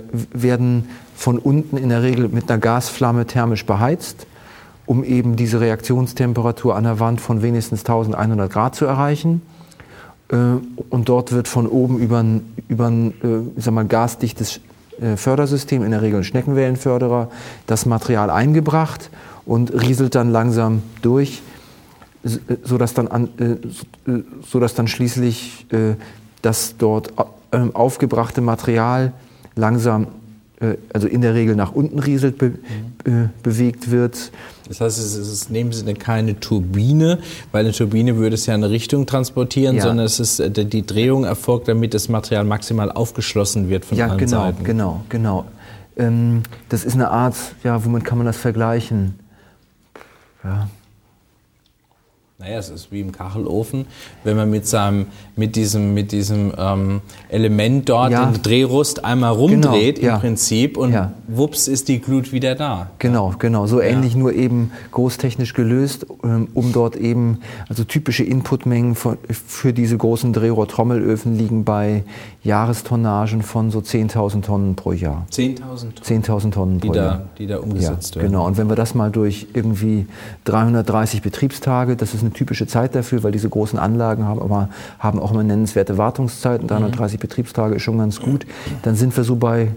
unten in der Regel mit einer Gasflamme thermisch beheizt, um eben diese Reaktionstemperatur an der Wand von wenigstens 1100 Grad zu erreichen. Und dort wird von oben über ein gasdichtes Fördersystem, in der Regel ein Schneckenwellenförderer, das Material eingebracht und rieselt dann langsam durch, sodass dann schließlich das dort aufgebrachte Material langsam, also in der Regel nach unten rieselt, bewegt wird. Das heißt, es ist in dem Sinne keine Turbine, weil eine Turbine würde es ja in eine Richtung transportieren, sondern die Drehung erfolgt, damit das Material maximal aufgeschlossen wird von allen Seiten. Genau. Das ist eine Art, womit kann man das vergleichen? Ja. Naja, es ist wie im Kachelofen, wenn man mit diesem Element dort den Drehrust einmal rumdreht im Prinzip und wups ist die Glut wieder da. Genau. So ähnlich, nur eben großtechnisch gelöst, um dort eben, also typische Inputmengen für diese großen Drehrohr-Trommelöfen liegen bei Jahrestonnagen von so 10.000 Tonnen pro Jahr. 10.000 Tonnen pro Jahr. Die da umgesetzt werden. Genau, und wenn wir das mal durch irgendwie 330 Betriebstage, das ist eine typische Zeit dafür, weil diese großen Anlagen haben auch immer nennenswerte Wartungszeiten. 330 Betriebstage ist schon ganz gut. Dann sind wir so bei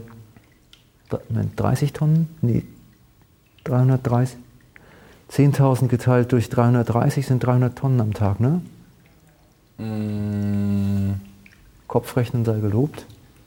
30 Tonnen? Nee, 330. 10.000 geteilt durch 330 sind 300 Tonnen am Tag, ne? Kopfrechnen sei gelobt.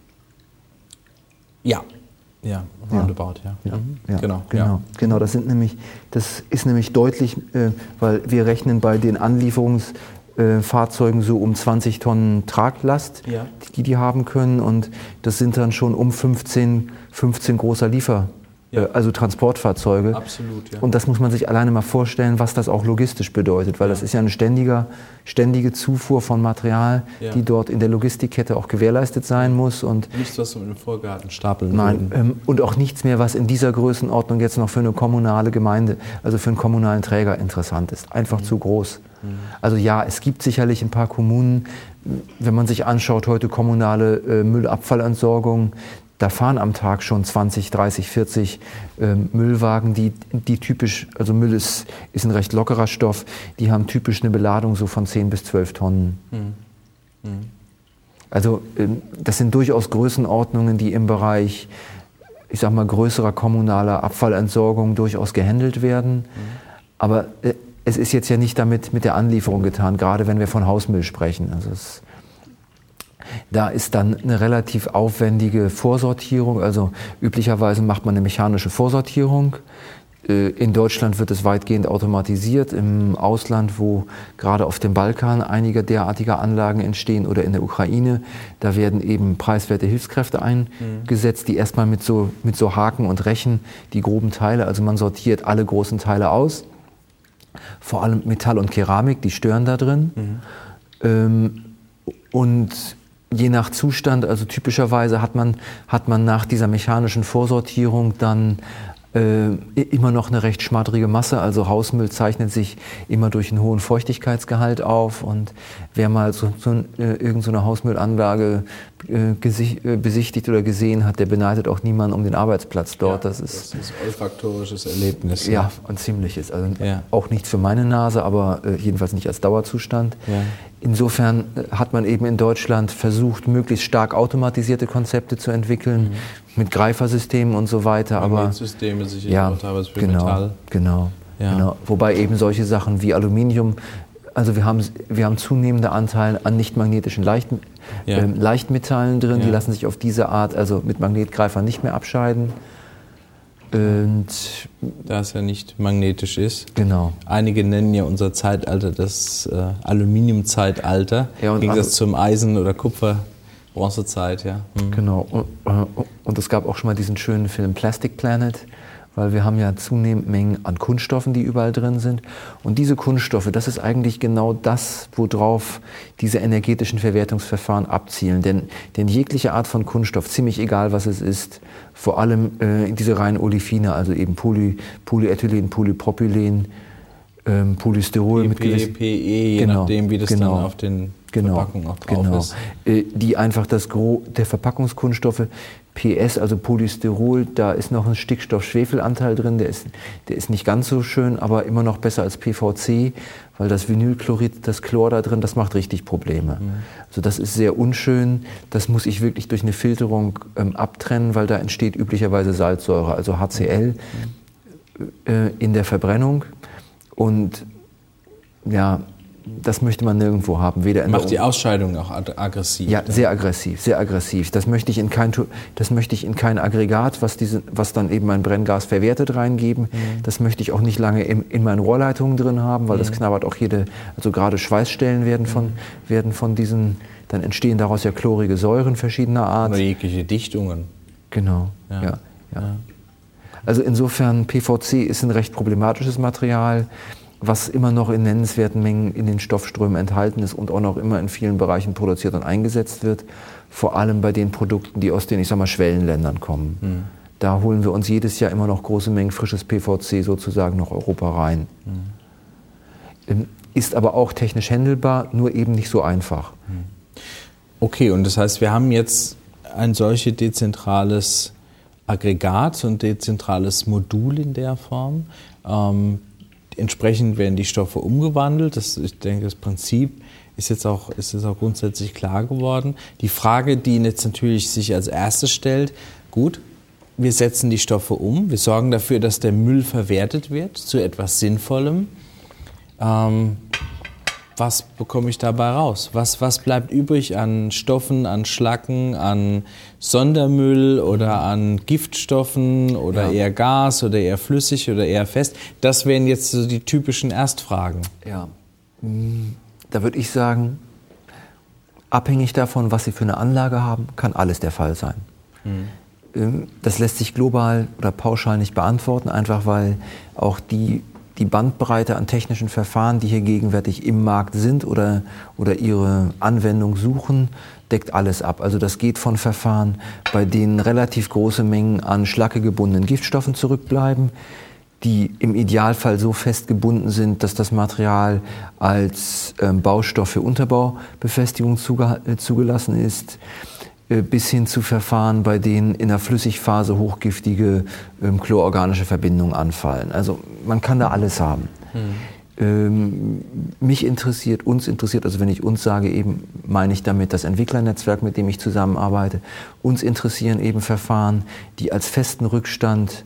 Ja, roundabout, Genau, das ist nämlich deutlich, weil wir rechnen bei den Anlieferungsfahrzeugen so um 20 Tonnen Traglast, die haben können, und das sind dann schon um 15 großer also Transportfahrzeuge. Absolut, ja. Und das muss man sich alleine mal vorstellen, was das auch logistisch bedeutet, weil das ist ja eine ständige Zufuhr von Material, die dort in der Logistikkette auch gewährleistet sein muss. Und nichts, was wir im Vorgarten stapeln würden. Und auch nichts mehr, was in dieser Größenordnung jetzt noch für eine kommunale Gemeinde, also für einen kommunalen Träger interessant ist. Einfach zu groß. Also es gibt sicherlich ein paar Kommunen, wenn man sich anschaut, heute kommunale Müllabfallentsorgung, da fahren am Tag schon 20, 30, 40 Müllwagen, die typisch, also Müll ist ein recht lockerer Stoff, die haben typisch eine Beladung so von 10 bis 12 Tonnen. Also das sind durchaus Größenordnungen, die im Bereich, ich sag mal, größerer kommunaler Abfallentsorgung durchaus gehandelt werden. Aber es ist jetzt ja nicht damit mit der Anlieferung getan, gerade wenn wir von Hausmüll sprechen. Also da ist dann eine relativ aufwendige Vorsortierung, also üblicherweise macht man eine mechanische Vorsortierung, In Deutschland wird es weitgehend automatisiert. Im Ausland, wo gerade auf dem Balkan einige derartiger Anlagen entstehen oder in der Ukraine, da werden eben preiswerte Hilfskräfte eingesetzt, die erstmal mit so Haken und Rechen die groben Teile, also man sortiert alle großen Teile aus, vor allem Metall und Keramik, die stören da drin. Und je nach Zustand, also typischerweise hat man nach dieser mechanischen Vorsortierung dann immer noch eine recht schmattrige Masse, also Hausmüll zeichnet sich immer durch einen hohen Feuchtigkeitsgehalt auf und wer mal irgend so eine Hausmüllanlage besichtigt oder gesehen hat, der beneidet auch niemanden um den Arbeitsplatz dort. Ja, das ist olfaktorisches Erlebnis. Ja, ein ziemliches. Also auch nichts für meine Nase, aber jedenfalls nicht als Dauerzustand. Ja. Insofern hat man eben in Deutschland versucht, möglichst stark automatisierte Konzepte zu entwickeln, mit Greifersystemen und so weiter. Aber Systeme sicher auch teilweise für Metall. Genau. Wobei eben solche Sachen wie Aluminium, also wir haben zunehmende Anteile an nicht-magnetischen Leichtmetallen drin, die lassen sich auf diese Art, also mit Magnetgreifern nicht mehr abscheiden. Und da es ja nicht magnetisch ist. Genau. Einige nennen ja unser Zeitalter das Aluminiumzeitalter, im Gegensatz zum Eisen- oder Kupfer-Bronzezeit. Ja. Genau. Und es gab auch schon mal diesen schönen Film Plastic Planet, weil wir haben ja zunehmend Mengen an Kunststoffen, die überall drin sind. Und diese Kunststoffe, das ist eigentlich genau das, worauf diese energetischen Verwertungsverfahren abzielen. Denn jegliche Art von Kunststoff, ziemlich egal was es ist, vor allem diese reinen Olefine, also eben Polyethylen, Polypropylen, Polystyrol mit gewissen... PE, je nachdem, wie das dann auf den Verpackungen auch drauf ist. Die einfach das Gros der Verpackungskunststoffe, PS, also Polystyrol, da ist noch ein Stickstoff-Schwefelanteil drin, der ist nicht ganz so schön, aber immer noch besser als PVC, weil das Vinylchlorid, das Chlor da drin, das macht richtig Probleme. Also das ist sehr unschön, das muss ich wirklich durch eine Filterung abtrennen, weil da entsteht üblicherweise Salzsäure, also HCl in der Verbrennung und ja, das möchte man nirgendwo haben. Macht die Ausscheidung auch aggressiv? Ja, sehr aggressiv, sehr aggressiv. Das möchte ich in kein Aggregat, was dann eben mein Brenngas verwertet, reingeben. Das möchte ich auch nicht lange in meinen Rohrleitungen drin haben, weil das knabbert auch also gerade Schweißstellen werden von diesen, dann entstehen daraus ja chlorige Säuren verschiedener Art. Oder jegliche Dichtungen. Genau, ja. Also insofern, PVC ist ein recht problematisches Material, was immer noch in nennenswerten Mengen in den Stoffströmen enthalten ist und auch noch immer in vielen Bereichen produziert und eingesetzt wird. Vor allem bei den Produkten, die aus den, Schwellenländern kommen. Da holen wir uns jedes Jahr immer noch große Mengen frisches PVC sozusagen nach Europa rein. Ist aber auch technisch handelbar, nur eben nicht so einfach. Okay, und das heißt, wir haben jetzt ein solches dezentrales Aggregat, und dezentrales Modul in der Form. Entsprechend werden die Stoffe umgewandelt. Ich denke, das Prinzip ist jetzt auch grundsätzlich klar geworden. Die Frage, die jetzt natürlich sich als erstes stellt, gut, wir setzen die Stoffe um, wir sorgen dafür, dass der Müll verwertet wird zu etwas Sinnvollem. Was bekomme ich dabei raus? Was bleibt übrig an Stoffen, an Schlacken, an Sondermüll oder an Giftstoffen oder eher Gas oder eher flüssig oder eher fest? Das wären jetzt so die typischen Erstfragen. Ja, da würde ich sagen, abhängig davon, was Sie für eine Anlage haben, kann alles der Fall sein. Das lässt sich global oder pauschal nicht beantworten, einfach weil auch die Bandbreite an technischen Verfahren, die hier gegenwärtig im Markt sind oder ihre Anwendung suchen, deckt alles ab. Also das geht von Verfahren, bei denen relativ große Mengen an schlackegebundenen Giftstoffen zurückbleiben, die im Idealfall so fest gebunden sind, dass das Material als Baustoff für Unterbaubefestigung zugelassen ist, bis hin zu Verfahren, bei denen in der Flüssigphase hochgiftige chlororganische Verbindungen anfallen. Also man kann da alles haben. Uns interessiert, also wenn ich uns sage, eben meine ich damit das Entwicklernetzwerk, mit dem ich zusammenarbeite. Uns interessieren eben Verfahren, die als festen Rückstand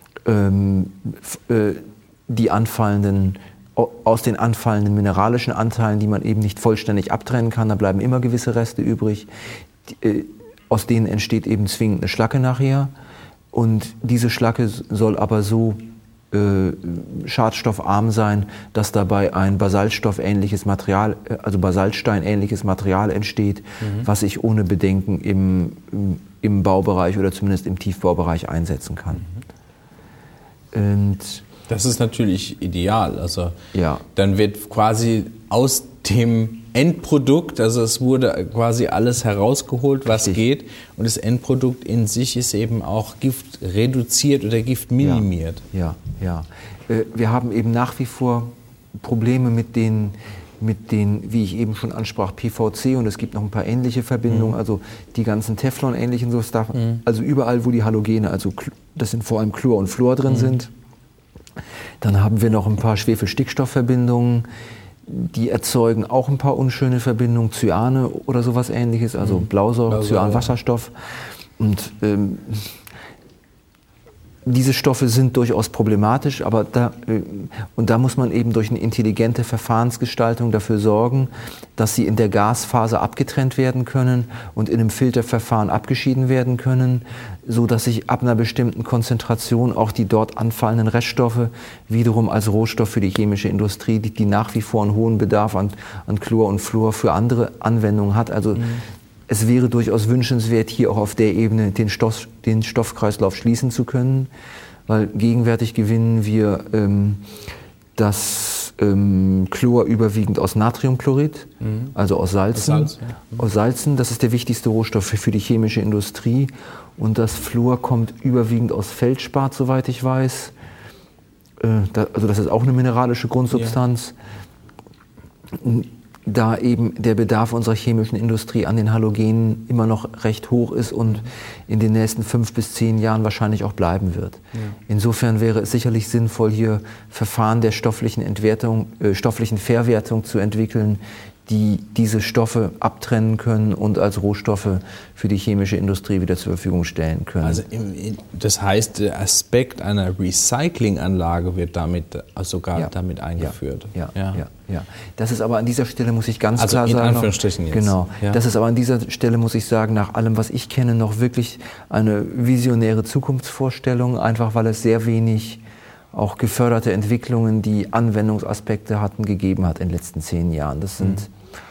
aus den anfallenden mineralischen Anteilen, die man eben nicht vollständig abtrennen kann, da bleiben immer gewisse Reste übrig, aus denen entsteht eben zwingend eine Schlacke nachher. Und diese Schlacke soll aber so schadstoffarm sein, dass dabei ein basaltstoffähnliches Material, also basaltsteinähnliches Material entsteht, was ich ohne Bedenken im Baubereich oder zumindest im Tiefbaubereich einsetzen kann. Und das ist natürlich ideal. Also ja. Dann wird quasi aus dem Endprodukt, also es wurde quasi alles herausgeholt, was geht, und das Endprodukt in sich ist eben auch Gift reduziert oder Gift minimiert. Ja. Wir haben eben nach wie vor Probleme mit den, wie ich eben schon ansprach, PVC, und es gibt noch ein paar ähnliche Verbindungen, also die ganzen Teflon-ähnlichen so Stuff, also überall, wo die Halogene, also das sind vor allem Chlor und Fluor drin sind. Dann haben wir noch ein paar Schwefel-Stickstoff-Verbindungen, die erzeugen auch ein paar unschöne Verbindungen, Cyane oder sowas Ähnliches, also Blausäure, Cyan, Wasserstoff. Und diese Stoffe sind durchaus problematisch, aber da muss man eben durch eine intelligente Verfahrensgestaltung dafür sorgen, dass sie in der Gasphase abgetrennt werden können und in einem Filterverfahren abgeschieden werden können, so dass sich ab einer bestimmten Konzentration auch die dort anfallenden Reststoffe wiederum als Rohstoff für die chemische Industrie, die nach wie vor einen hohen Bedarf an Chlor und Fluor für andere Anwendungen hat. Also es wäre durchaus wünschenswert, hier auch auf der Ebene den Stoffkreislauf schließen zu können, weil gegenwärtig gewinnen wir das Chlor überwiegend aus Natriumchlorid, also aus Salzen. Aus Salzen, das ist der wichtigste Rohstoff für die chemische Industrie. Und das Fluor kommt überwiegend aus Feldspat, soweit ich weiß. Also das ist auch eine mineralische Grundsubstanz. Da eben der Bedarf unserer chemischen Industrie an den Halogenen immer noch recht hoch ist und in den nächsten 5 bis 10 Jahren wahrscheinlich auch bleiben wird. Ja. Insofern wäre es sicherlich sinnvoll, hier Verfahren der stofflichen Verwertung zu entwickeln, die diese Stoffe abtrennen können und als Rohstoffe für die chemische Industrie wieder zur Verfügung stellen können. Also das heißt, der Aspekt einer Recyclinganlage wird damit eingeführt. Ja. Das ist aber an dieser Stelle, muss ich ganz klar sagen, in Anführungsstrichen jetzt. Genau. Ja. Das ist aber an dieser Stelle, muss ich sagen, nach allem, was ich kenne, noch wirklich eine visionäre Zukunftsvorstellung, einfach weil es sehr wenig auch geförderte Entwicklungen, die Anwendungsaspekte hatten, gegeben hat in den letzten 10 Jahren. Das sind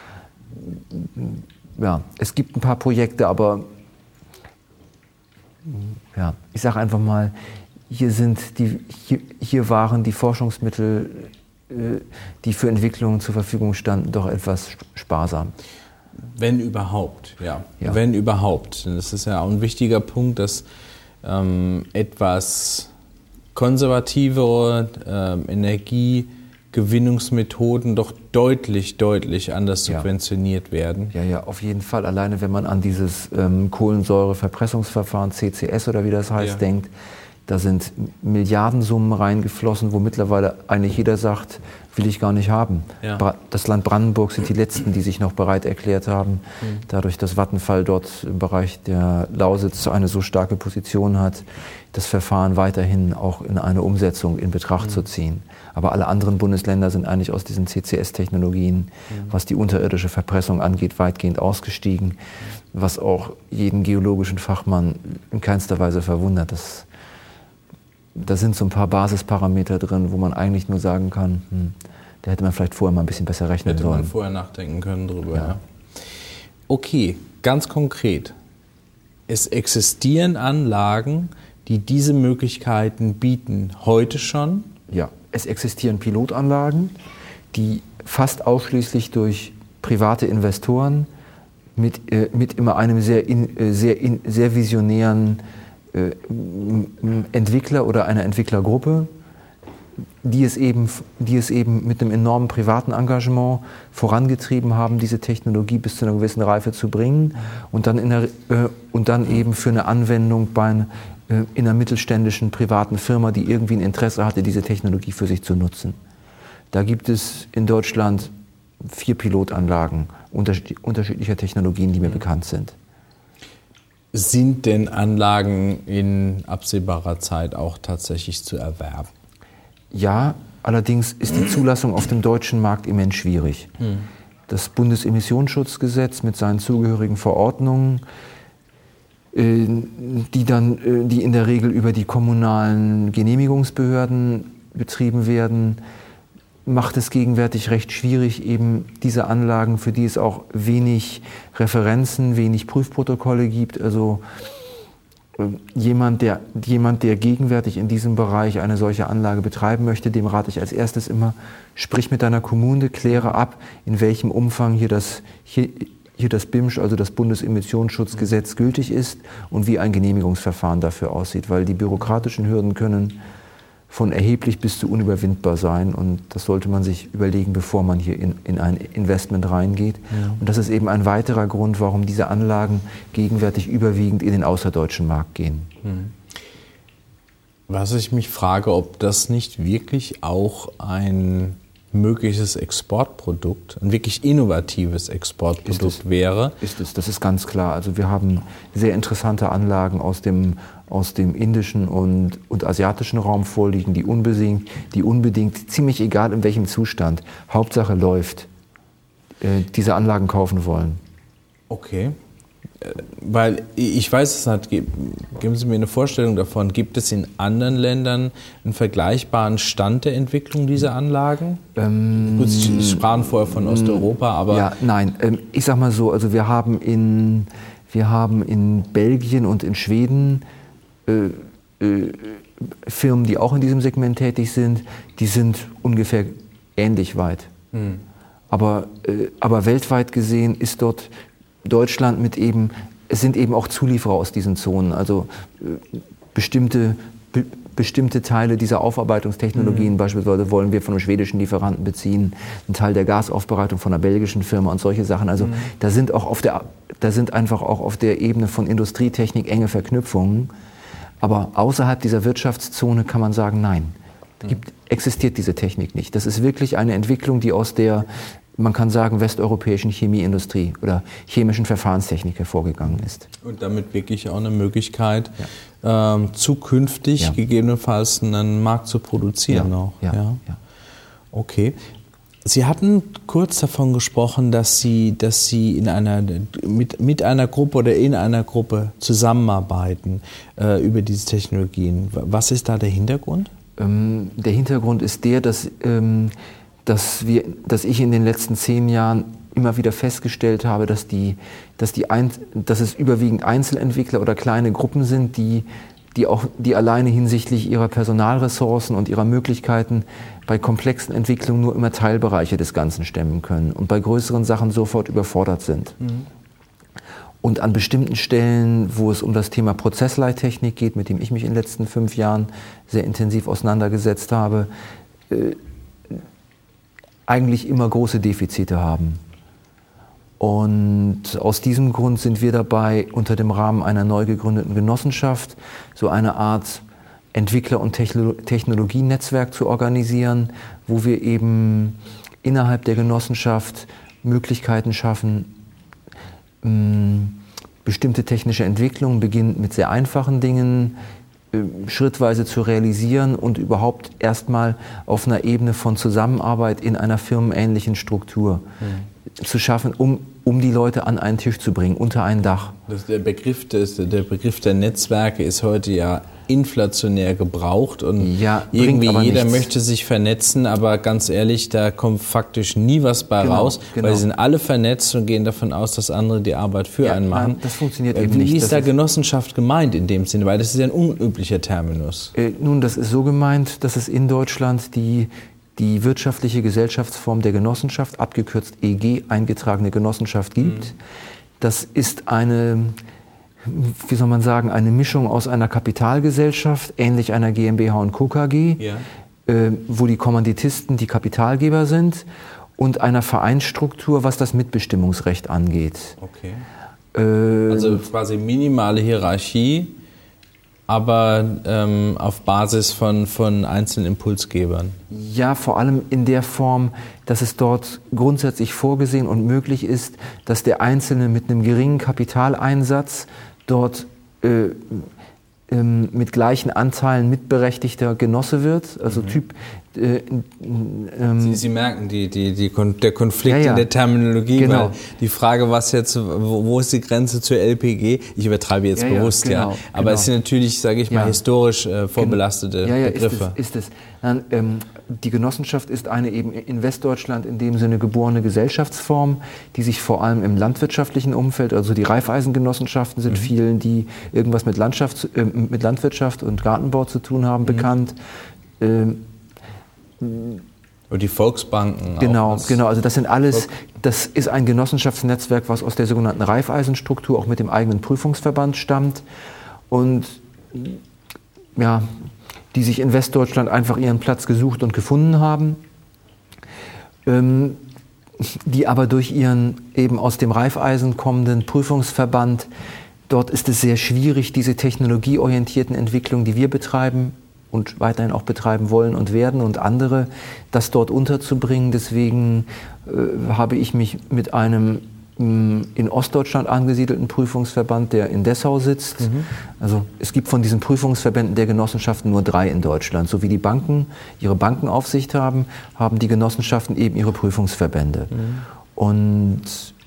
es gibt ein paar Projekte, aber ich sage einfach mal, hier waren die Forschungsmittel, die für Entwicklungen zur Verfügung standen, doch etwas sparsam. Wenn überhaupt, ja. Wenn überhaupt. Das ist ja auch ein wichtiger Punkt, dass etwas konservativere Energiegewinnungsmethoden doch deutlich anders subventioniert werden. Ja, auf jeden Fall. Alleine wenn man an dieses Kohlensäureverpressungsverfahren, CCS oder wie das heißt, denkt, da sind Milliardensummen reingeflossen, wo mittlerweile eigentlich jeder sagt, will ich gar nicht haben. Ja. Das Land Brandenburg sind die Letzten, die sich noch bereit erklärt haben, dadurch, dass Vattenfall dort im Bereich der Lausitz eine so starke Position hat, das Verfahren weiterhin auch in eine Umsetzung in Betracht zu ziehen. Aber alle anderen Bundesländer sind eigentlich aus diesen CCS-Technologien, was die unterirdische Verpressung angeht, weitgehend ausgestiegen, was auch jeden geologischen Fachmann in keinster Weise verwundert. Da sind so ein paar Basisparameter drin, wo man eigentlich nur sagen kann, da hätte man vielleicht vorher mal ein bisschen besser rechnen sollen. Hätte man vorher nachdenken können drüber. Ja. Okay, ganz konkret. Es existieren Anlagen, die diese Möglichkeiten bieten, heute schon? Ja, es existieren Pilotanlagen, die fast ausschließlich durch private Investoren mit immer einem sehr visionären Entwickler oder einer Entwicklergruppe, die es eben mit einem enormen privaten Engagement vorangetrieben haben, diese Technologie bis zu einer gewissen Reife zu bringen und dann eben für eine Anwendung in einer mittelständischen privaten Firma, die irgendwie ein Interesse hatte, diese Technologie für sich zu nutzen. Da gibt es in Deutschland 4 Pilotanlagen unterschiedlicher Technologien, die mir bekannt sind. Sind denn Anlagen in absehbarer Zeit auch tatsächlich zu erwerben? Ja, allerdings ist die Zulassung auf dem deutschen Markt immens schwierig. Das Bundesemissionsschutzgesetz mit seinen zugehörigen Verordnungen, die in der Regel über die kommunalen Genehmigungsbehörden betrieben werden, macht es gegenwärtig recht schwierig, eben diese Anlagen, für die es auch wenig Referenzen, wenig Prüfprotokolle gibt. Also jemand, der gegenwärtig in diesem Bereich eine solche Anlage betreiben möchte, dem rate ich als erstes immer, sprich mit deiner Kommune, kläre ab, in welchem Umfang hier das BImSch, also das Bundesemissionsschutzgesetz, gültig ist und wie ein Genehmigungsverfahren dafür aussieht, weil die bürokratischen Hürden können von erheblich bis zu unüberwindbar sein, und das sollte man sich überlegen, bevor man hier in ein Investment reingeht. Ja. Und das ist eben ein weiterer Grund, warum diese Anlagen gegenwärtig überwiegend in den außerdeutschen Markt gehen. Was ich mich frage, ob das nicht wirklich auch ein mögliches Exportprodukt, ein wirklich innovatives Exportprodukt wäre. Ist es, das ist ganz klar. Also wir haben sehr interessante Anlagen aus dem indischen und asiatischen Raum vorliegen, die unbedingt, ziemlich egal in welchem Zustand, Hauptsache läuft, diese Anlagen kaufen wollen. Okay. Weil ich weiß es nicht, geben Sie mir eine Vorstellung davon, gibt es in anderen Ländern einen vergleichbaren Stand der Entwicklung dieser Anlagen? Gut, Sie sprachen vorher von Osteuropa, aber... Ja, nein, ich sag mal so, also wir haben in Belgien und in Schweden Firmen, die auch in diesem Segment tätig sind, die sind ungefähr ähnlich weit. Aber weltweit gesehen ist dort Deutschland es sind eben auch Zulieferer aus diesen Zonen, also bestimmte Teile dieser Aufarbeitungstechnologien beispielsweise wollen wir von einem schwedischen Lieferanten beziehen, ein Teil der Gasaufbereitung von einer belgischen Firma und solche Sachen. Also da sind einfach auch auf der Ebene von Industrietechnik enge Verknüpfungen, aber außerhalb dieser Wirtschaftszone kann man sagen, nein, existiert diese Technik nicht. Das ist wirklich eine Entwicklung, die aus der, man kann sagen, westeuropäischen Chemieindustrie oder chemischen Verfahrenstechnik hervorgegangen ist. Und damit wirklich auch eine Möglichkeit, zukünftig gegebenenfalls einen Markt zu produzieren auch. Ja. Okay. Sie hatten kurz davon gesprochen, dass Sie mit einer Gruppe oder in einer Gruppe zusammenarbeiten über diese Technologien. Was ist da der Hintergrund? Der Hintergrund ist der, dass ich in den letzten 10 Jahren immer wieder festgestellt habe, dass es überwiegend Einzelentwickler oder kleine Gruppen sind, die alleine hinsichtlich ihrer Personalressourcen und ihrer Möglichkeiten bei komplexen Entwicklungen nur immer Teilbereiche des Ganzen stemmen können und bei größeren Sachen sofort überfordert sind. Und an bestimmten Stellen, wo es um das Thema Prozessleittechnik geht, mit dem ich mich in den letzten 5 Jahren sehr intensiv auseinandergesetzt habe, eigentlich immer große Defizite haben. Und aus diesem Grund sind wir dabei, unter dem Rahmen einer neu gegründeten Genossenschaft so eine Art Entwickler- und Technologienetzwerk zu organisieren, wo wir eben innerhalb der Genossenschaft Möglichkeiten schaffen, bestimmte technische Entwicklungen, beginnend mit sehr einfachen Dingen, schrittweise zu realisieren und überhaupt erstmal auf einer Ebene von Zusammenarbeit in einer firmenähnlichen Struktur zu schaffen, um die Leute an einen Tisch zu bringen, unter ein Dach. Der Begriff der Netzwerke ist heute ja inflationär gebraucht und irgendwie jeder möchte sich vernetzen, aber ganz ehrlich, da kommt faktisch nie was bei raus, weil sie sind alle vernetzt und gehen davon aus, dass andere die Arbeit für einen machen. Nein, das funktioniert eben nicht. Wie ist da Genossenschaft gemeint in dem Sinne? Weil das ist ja ein unüblicher Terminus. Nun, das ist so gemeint, dass es in Deutschland die wirtschaftliche Gesellschaftsform der Genossenschaft, abgekürzt EG, eingetragene Genossenschaft gibt. Das ist eine Mischung aus einer Kapitalgesellschaft, ähnlich einer GmbH und Co. KG, wo die Kommanditisten die Kapitalgeber sind, und einer Vereinsstruktur, was das Mitbestimmungsrecht angeht. Okay. Also quasi minimale Hierarchie, aber auf Basis von einzelnen Impulsgebern. Ja, vor allem in der Form, dass es dort grundsätzlich vorgesehen und möglich ist, dass der Einzelne mit einem geringen Kapitaleinsatz dort mit gleichen Anteilen mitberechtigter Genosse wird. Also Sie merken der Konflikt in der Terminologie, genau. Weil die Frage, was jetzt, wo ist die Grenze zur LPG? Ich übertreibe jetzt bewusst, genau, aber es sind natürlich, sage ich mal, historisch vorbelastete Begriffe. Ist es. Die Genossenschaft ist eine eben in Westdeutschland in dem Sinne geborene Gesellschaftsform, die sich vor allem im landwirtschaftlichen Umfeld, also die Reifeisengenossenschaften sind vielen, die irgendwas mit Landwirtschaft und Gartenbau zu tun haben, bekannt. Und die Volksbanken. Genau, also das sind alles, das ist ein Genossenschaftsnetzwerk, was aus der sogenannten Reifeisenstruktur auch mit dem eigenen Prüfungsverband stammt und ja, die sich in Westdeutschland einfach ihren Platz gesucht und gefunden haben, die aber durch ihren eben aus dem Reifeisen kommenden Prüfungsverband, dort ist es sehr schwierig, diese technologieorientierten Entwicklungen, die wir betreiben und weiterhin auch betreiben wollen und werden und andere, das dort unterzubringen. Deswegen habe ich mich mit einem in Ostdeutschland angesiedelten Prüfungsverband, der in Dessau sitzt. Also es gibt von diesen Prüfungsverbänden der Genossenschaften nur 3 in Deutschland. So wie die Banken ihre Bankenaufsicht haben, haben die Genossenschaften eben ihre Prüfungsverbände. Und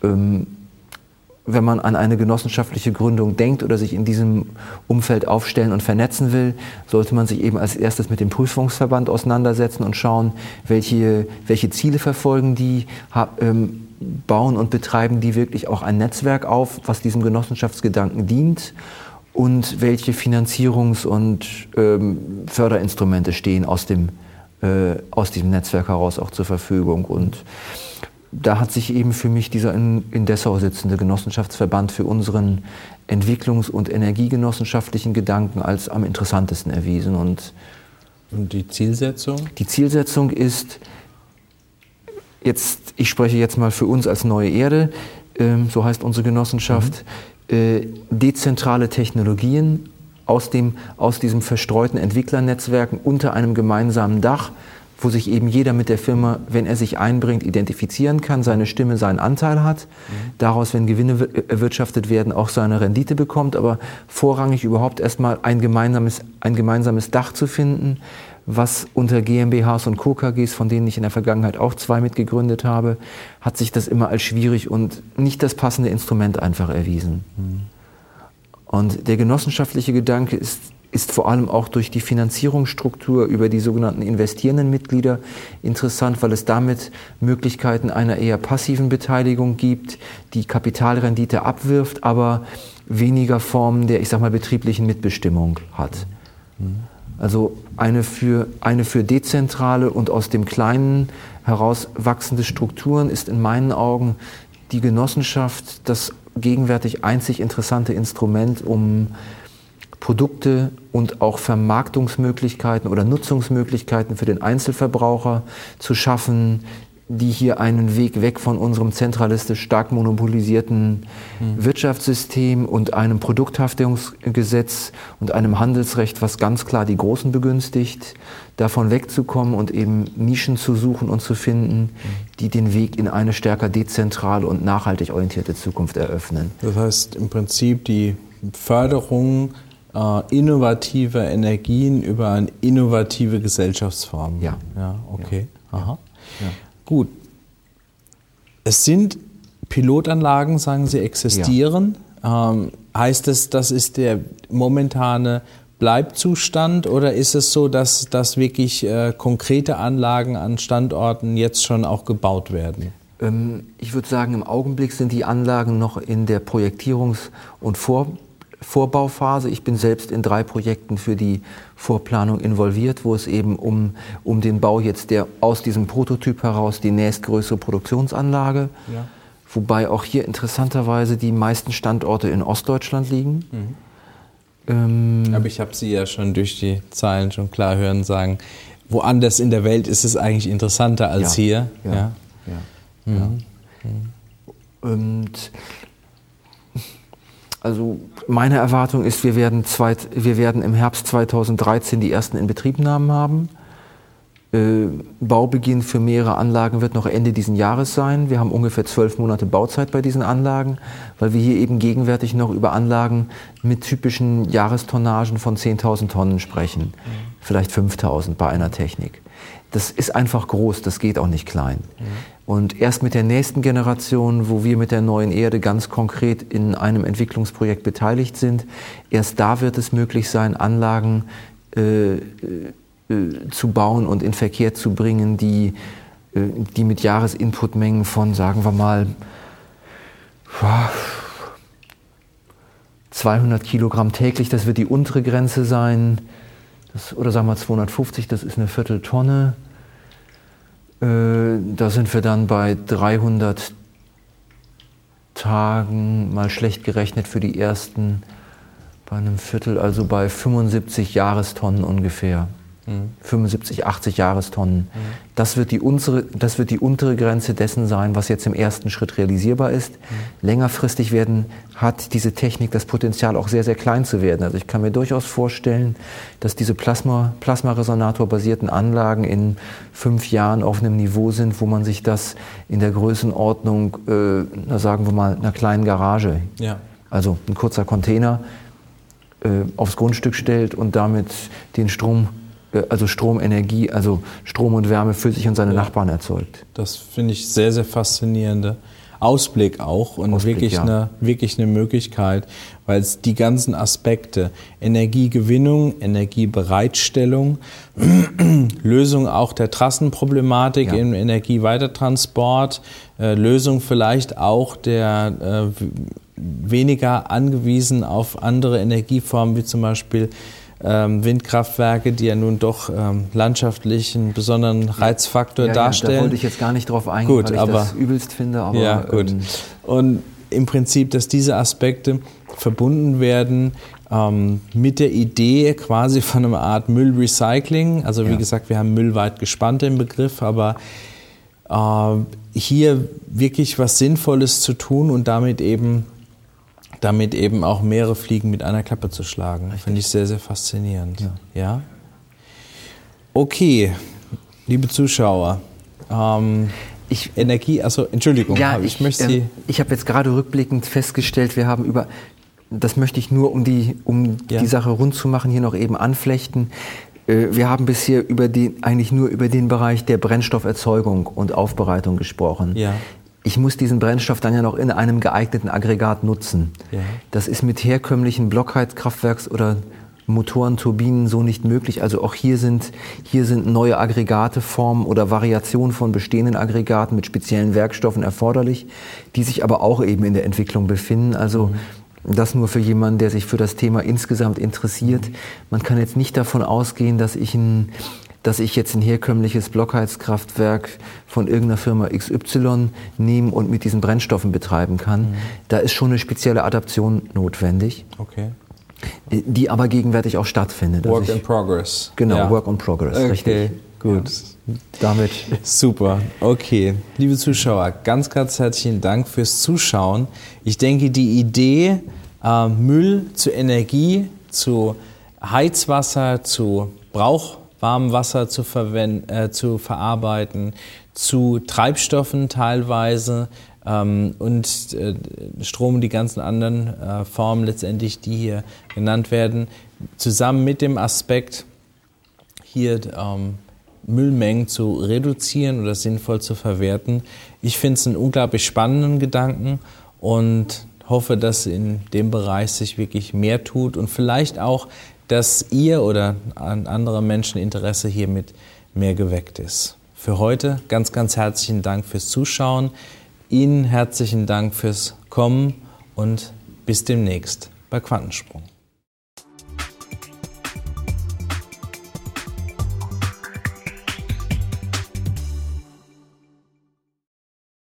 wenn man an eine genossenschaftliche Gründung denkt oder sich in diesem Umfeld aufstellen und vernetzen will, sollte man sich eben als erstes mit dem Prüfungsverband auseinandersetzen und schauen, welche Ziele verfolgen die, bauen und betreiben die wirklich auch ein Netzwerk auf, was diesem Genossenschaftsgedanken dient und welche Finanzierungs- und Förderinstrumente stehen aus diesem Netzwerk heraus auch zur Verfügung. Und da hat sich eben für mich dieser in Dessau sitzende Genossenschaftsverband für unseren entwicklungs- und energiegenossenschaftlichen Gedanken als am interessantesten erwiesen. Und die Zielsetzung? Die Zielsetzung ist, ich spreche jetzt mal für uns als Neue Erde, so heißt unsere Genossenschaft, dezentrale Technologien aus diesem verstreuten Entwicklernetzwerken unter einem gemeinsamen Dach, wo sich eben jeder mit der Firma, wenn er sich einbringt, identifizieren kann, seine Stimme, seinen Anteil hat, daraus, wenn Gewinne erwirtschaftet werden, auch seine Rendite bekommt, aber vorrangig überhaupt erstmal ein gemeinsames Dach zu finden, was unter GmbHs und Co. KGs, von denen ich in der Vergangenheit auch 2 mitgegründet habe, hat sich das immer als schwierig und nicht das passende Instrument einfach erwiesen. Und der genossenschaftliche Gedanke ist vor allem auch durch die Finanzierungsstruktur über die sogenannten investierenden Mitglieder interessant, weil es damit Möglichkeiten einer eher passiven Beteiligung gibt, die Kapitalrendite abwirft, aber weniger Formen der, ich sag mal, betrieblichen Mitbestimmung hat. Also eine für dezentrale und aus dem Kleinen heraus wachsende Strukturen ist in meinen Augen die Genossenschaft das gegenwärtig einzig interessante Instrument, um Produkte und auch Vermarktungsmöglichkeiten oder Nutzungsmöglichkeiten für den Einzelverbraucher zu schaffen, die hier einen Weg weg von unserem zentralistisch stark monopolisierten Wirtschaftssystem und einem Produkthaftungsgesetz und einem Handelsrecht, was ganz klar die Großen begünstigt, davon wegzukommen und eben Nischen zu suchen und zu finden, die den Weg in eine stärker dezentrale und nachhaltig orientierte Zukunft eröffnen. Das heißt im Prinzip die Förderung innovative Energien über eine innovative Gesellschaftsform. Ja. Okay. Ja. Aha. Ja. Gut. Es sind Pilotanlagen, sagen Sie, existieren. Ja. Heißt es, das ist der momentane Bleibzustand oder ist es so, dass wirklich konkrete Anlagen an Standorten jetzt schon auch gebaut werden? Ich würde sagen, im Augenblick sind die Anlagen noch in der Projektierungs- und Vorbauphase. Ich bin selbst in 3 Projekten für die Vorplanung involviert, wo es eben um den Bau jetzt aus diesem Prototyp heraus die nächstgrößere Produktionsanlage, wobei auch hier interessanterweise die meisten Standorte in Ostdeutschland liegen. Aber ich habe Sie ja schon durch die Zahlen schon klar hören sagen, woanders in der Welt ist es eigentlich interessanter als hier. Ja. Und also meine Erwartung ist, wir werden im Herbst 2013 die ersten Inbetriebnahmen haben. Baubeginn für mehrere Anlagen wird noch Ende diesen Jahres sein. Wir haben ungefähr 12 Monate Bauzeit bei diesen Anlagen, weil wir hier eben gegenwärtig noch über Anlagen mit typischen Jahrestonnagen von 10.000 Tonnen sprechen. Vielleicht 5.000 bei einer Technik. das ist einfach groß, das geht auch nicht klein. Und erst mit der nächsten Generation, wo wir mit der neuen Erde ganz konkret in einem Entwicklungsprojekt beteiligt sind, erst da wird es möglich sein, Anlagen zu bauen und in Verkehr zu bringen, die mit Jahresinputmengen von, sagen wir mal, 200 Kilogramm täglich, das wird die untere Grenze sein, oder sagen wir 250, das ist eine Vierteltonne. Da sind wir dann bei 300 Tagen, mal schlecht gerechnet für die ersten, bei einem Viertel, also bei 75 Jahrestonnen ungefähr. 75, 80 Jahrestonnen. Das wird die untere Grenze dessen sein, was jetzt im ersten Schritt realisierbar ist. Längerfristig hat diese Technik das Potenzial, auch sehr, sehr klein zu werden. Also ich kann mir durchaus vorstellen, dass diese Plasmaresonator-basierten Anlagen in 5 Jahren auf einem Niveau sind, wo man sich das in der Größenordnung, sagen wir mal, einer kleinen Garage, also ein kurzer Container, aufs Grundstück stellt und damit den Stromenergie, also Strom und Wärme für sich und seine Nachbarn erzeugt. Das finde ich sehr, sehr faszinierende Ausblick auch und wirklich eine Möglichkeit, weil es die ganzen Aspekte Energiegewinnung, Energiebereitstellung, Lösung auch der Trassenproblematik im Energieweitertransport, Lösung vielleicht auch der weniger angewiesen auf andere Energieformen wie zum Beispiel Windkraftwerke, die ja nun doch landschaftlich einen besonderen Reizfaktor darstellen. Da wollte ich jetzt gar nicht drauf eingehen, weil ich das übelst finde. Aber, ja, gut. Und im Prinzip, dass diese Aspekte verbunden werden mit der Idee quasi von einer Art Müllrecycling. Also wie gesagt, wir haben Müll weit gespannt im Begriff, aber hier wirklich was Sinnvolles zu tun und damit eben auch mehrere Fliegen mit einer Klappe zu schlagen. Finde ich sehr, sehr faszinierend. Ja? Okay, liebe Zuschauer, Entschuldigung, ich habe jetzt gerade rückblickend festgestellt, wir haben das möchte ich nur, um die Sache rund zu machen, hier noch eben anflechten. Wir haben bisher eigentlich nur über den Bereich der Brennstofferzeugung und Aufbereitung gesprochen. Ja. Ich muss diesen Brennstoff dann ja noch in einem geeigneten Aggregat nutzen. Ja. Das ist mit herkömmlichen Blockheizkraftwerks oder Motoren, Turbinen so nicht möglich. Also auch hier sind neue Aggregate, Formen oder Variationen von bestehenden Aggregaten mit speziellen Werkstoffen erforderlich, die sich aber auch eben in der Entwicklung befinden. Also das nur für jemanden, der sich für das Thema insgesamt interessiert. Man kann jetzt nicht davon ausgehen, dass ich jetzt ein herkömmliches Blockheizkraftwerk von irgendeiner Firma XY nehmen und mit diesen Brennstoffen betreiben kann. Da ist schon eine spezielle Adaption notwendig, die aber gegenwärtig auch stattfindet. Work in Progress. Genau, Work in Progress, richtig. Gut. Ja. Damit. Super, okay. Liebe Zuschauer, ganz, ganz herzlichen Dank fürs Zuschauen. Ich denke, die Idee, Müll zu Energie, zu Heizwasser, zu brauchwarmem Wasser zu verarbeiten, zu Treibstoffen teilweise und Strom, die ganzen anderen Formen letztendlich, die hier genannt werden, zusammen mit dem Aspekt, hier Müllmengen zu reduzieren oder sinnvoll zu verwerten. Ich finde es einen unglaublich spannenden Gedanken und hoffe, dass in dem Bereich sich wirklich mehr tut und vielleicht auch, dass ihr oder an andere Menschen Interesse hiermit mehr geweckt ist. Für heute ganz, ganz herzlichen Dank fürs Zuschauen. Ihnen herzlichen Dank fürs Kommen und bis demnächst bei Quantensprung.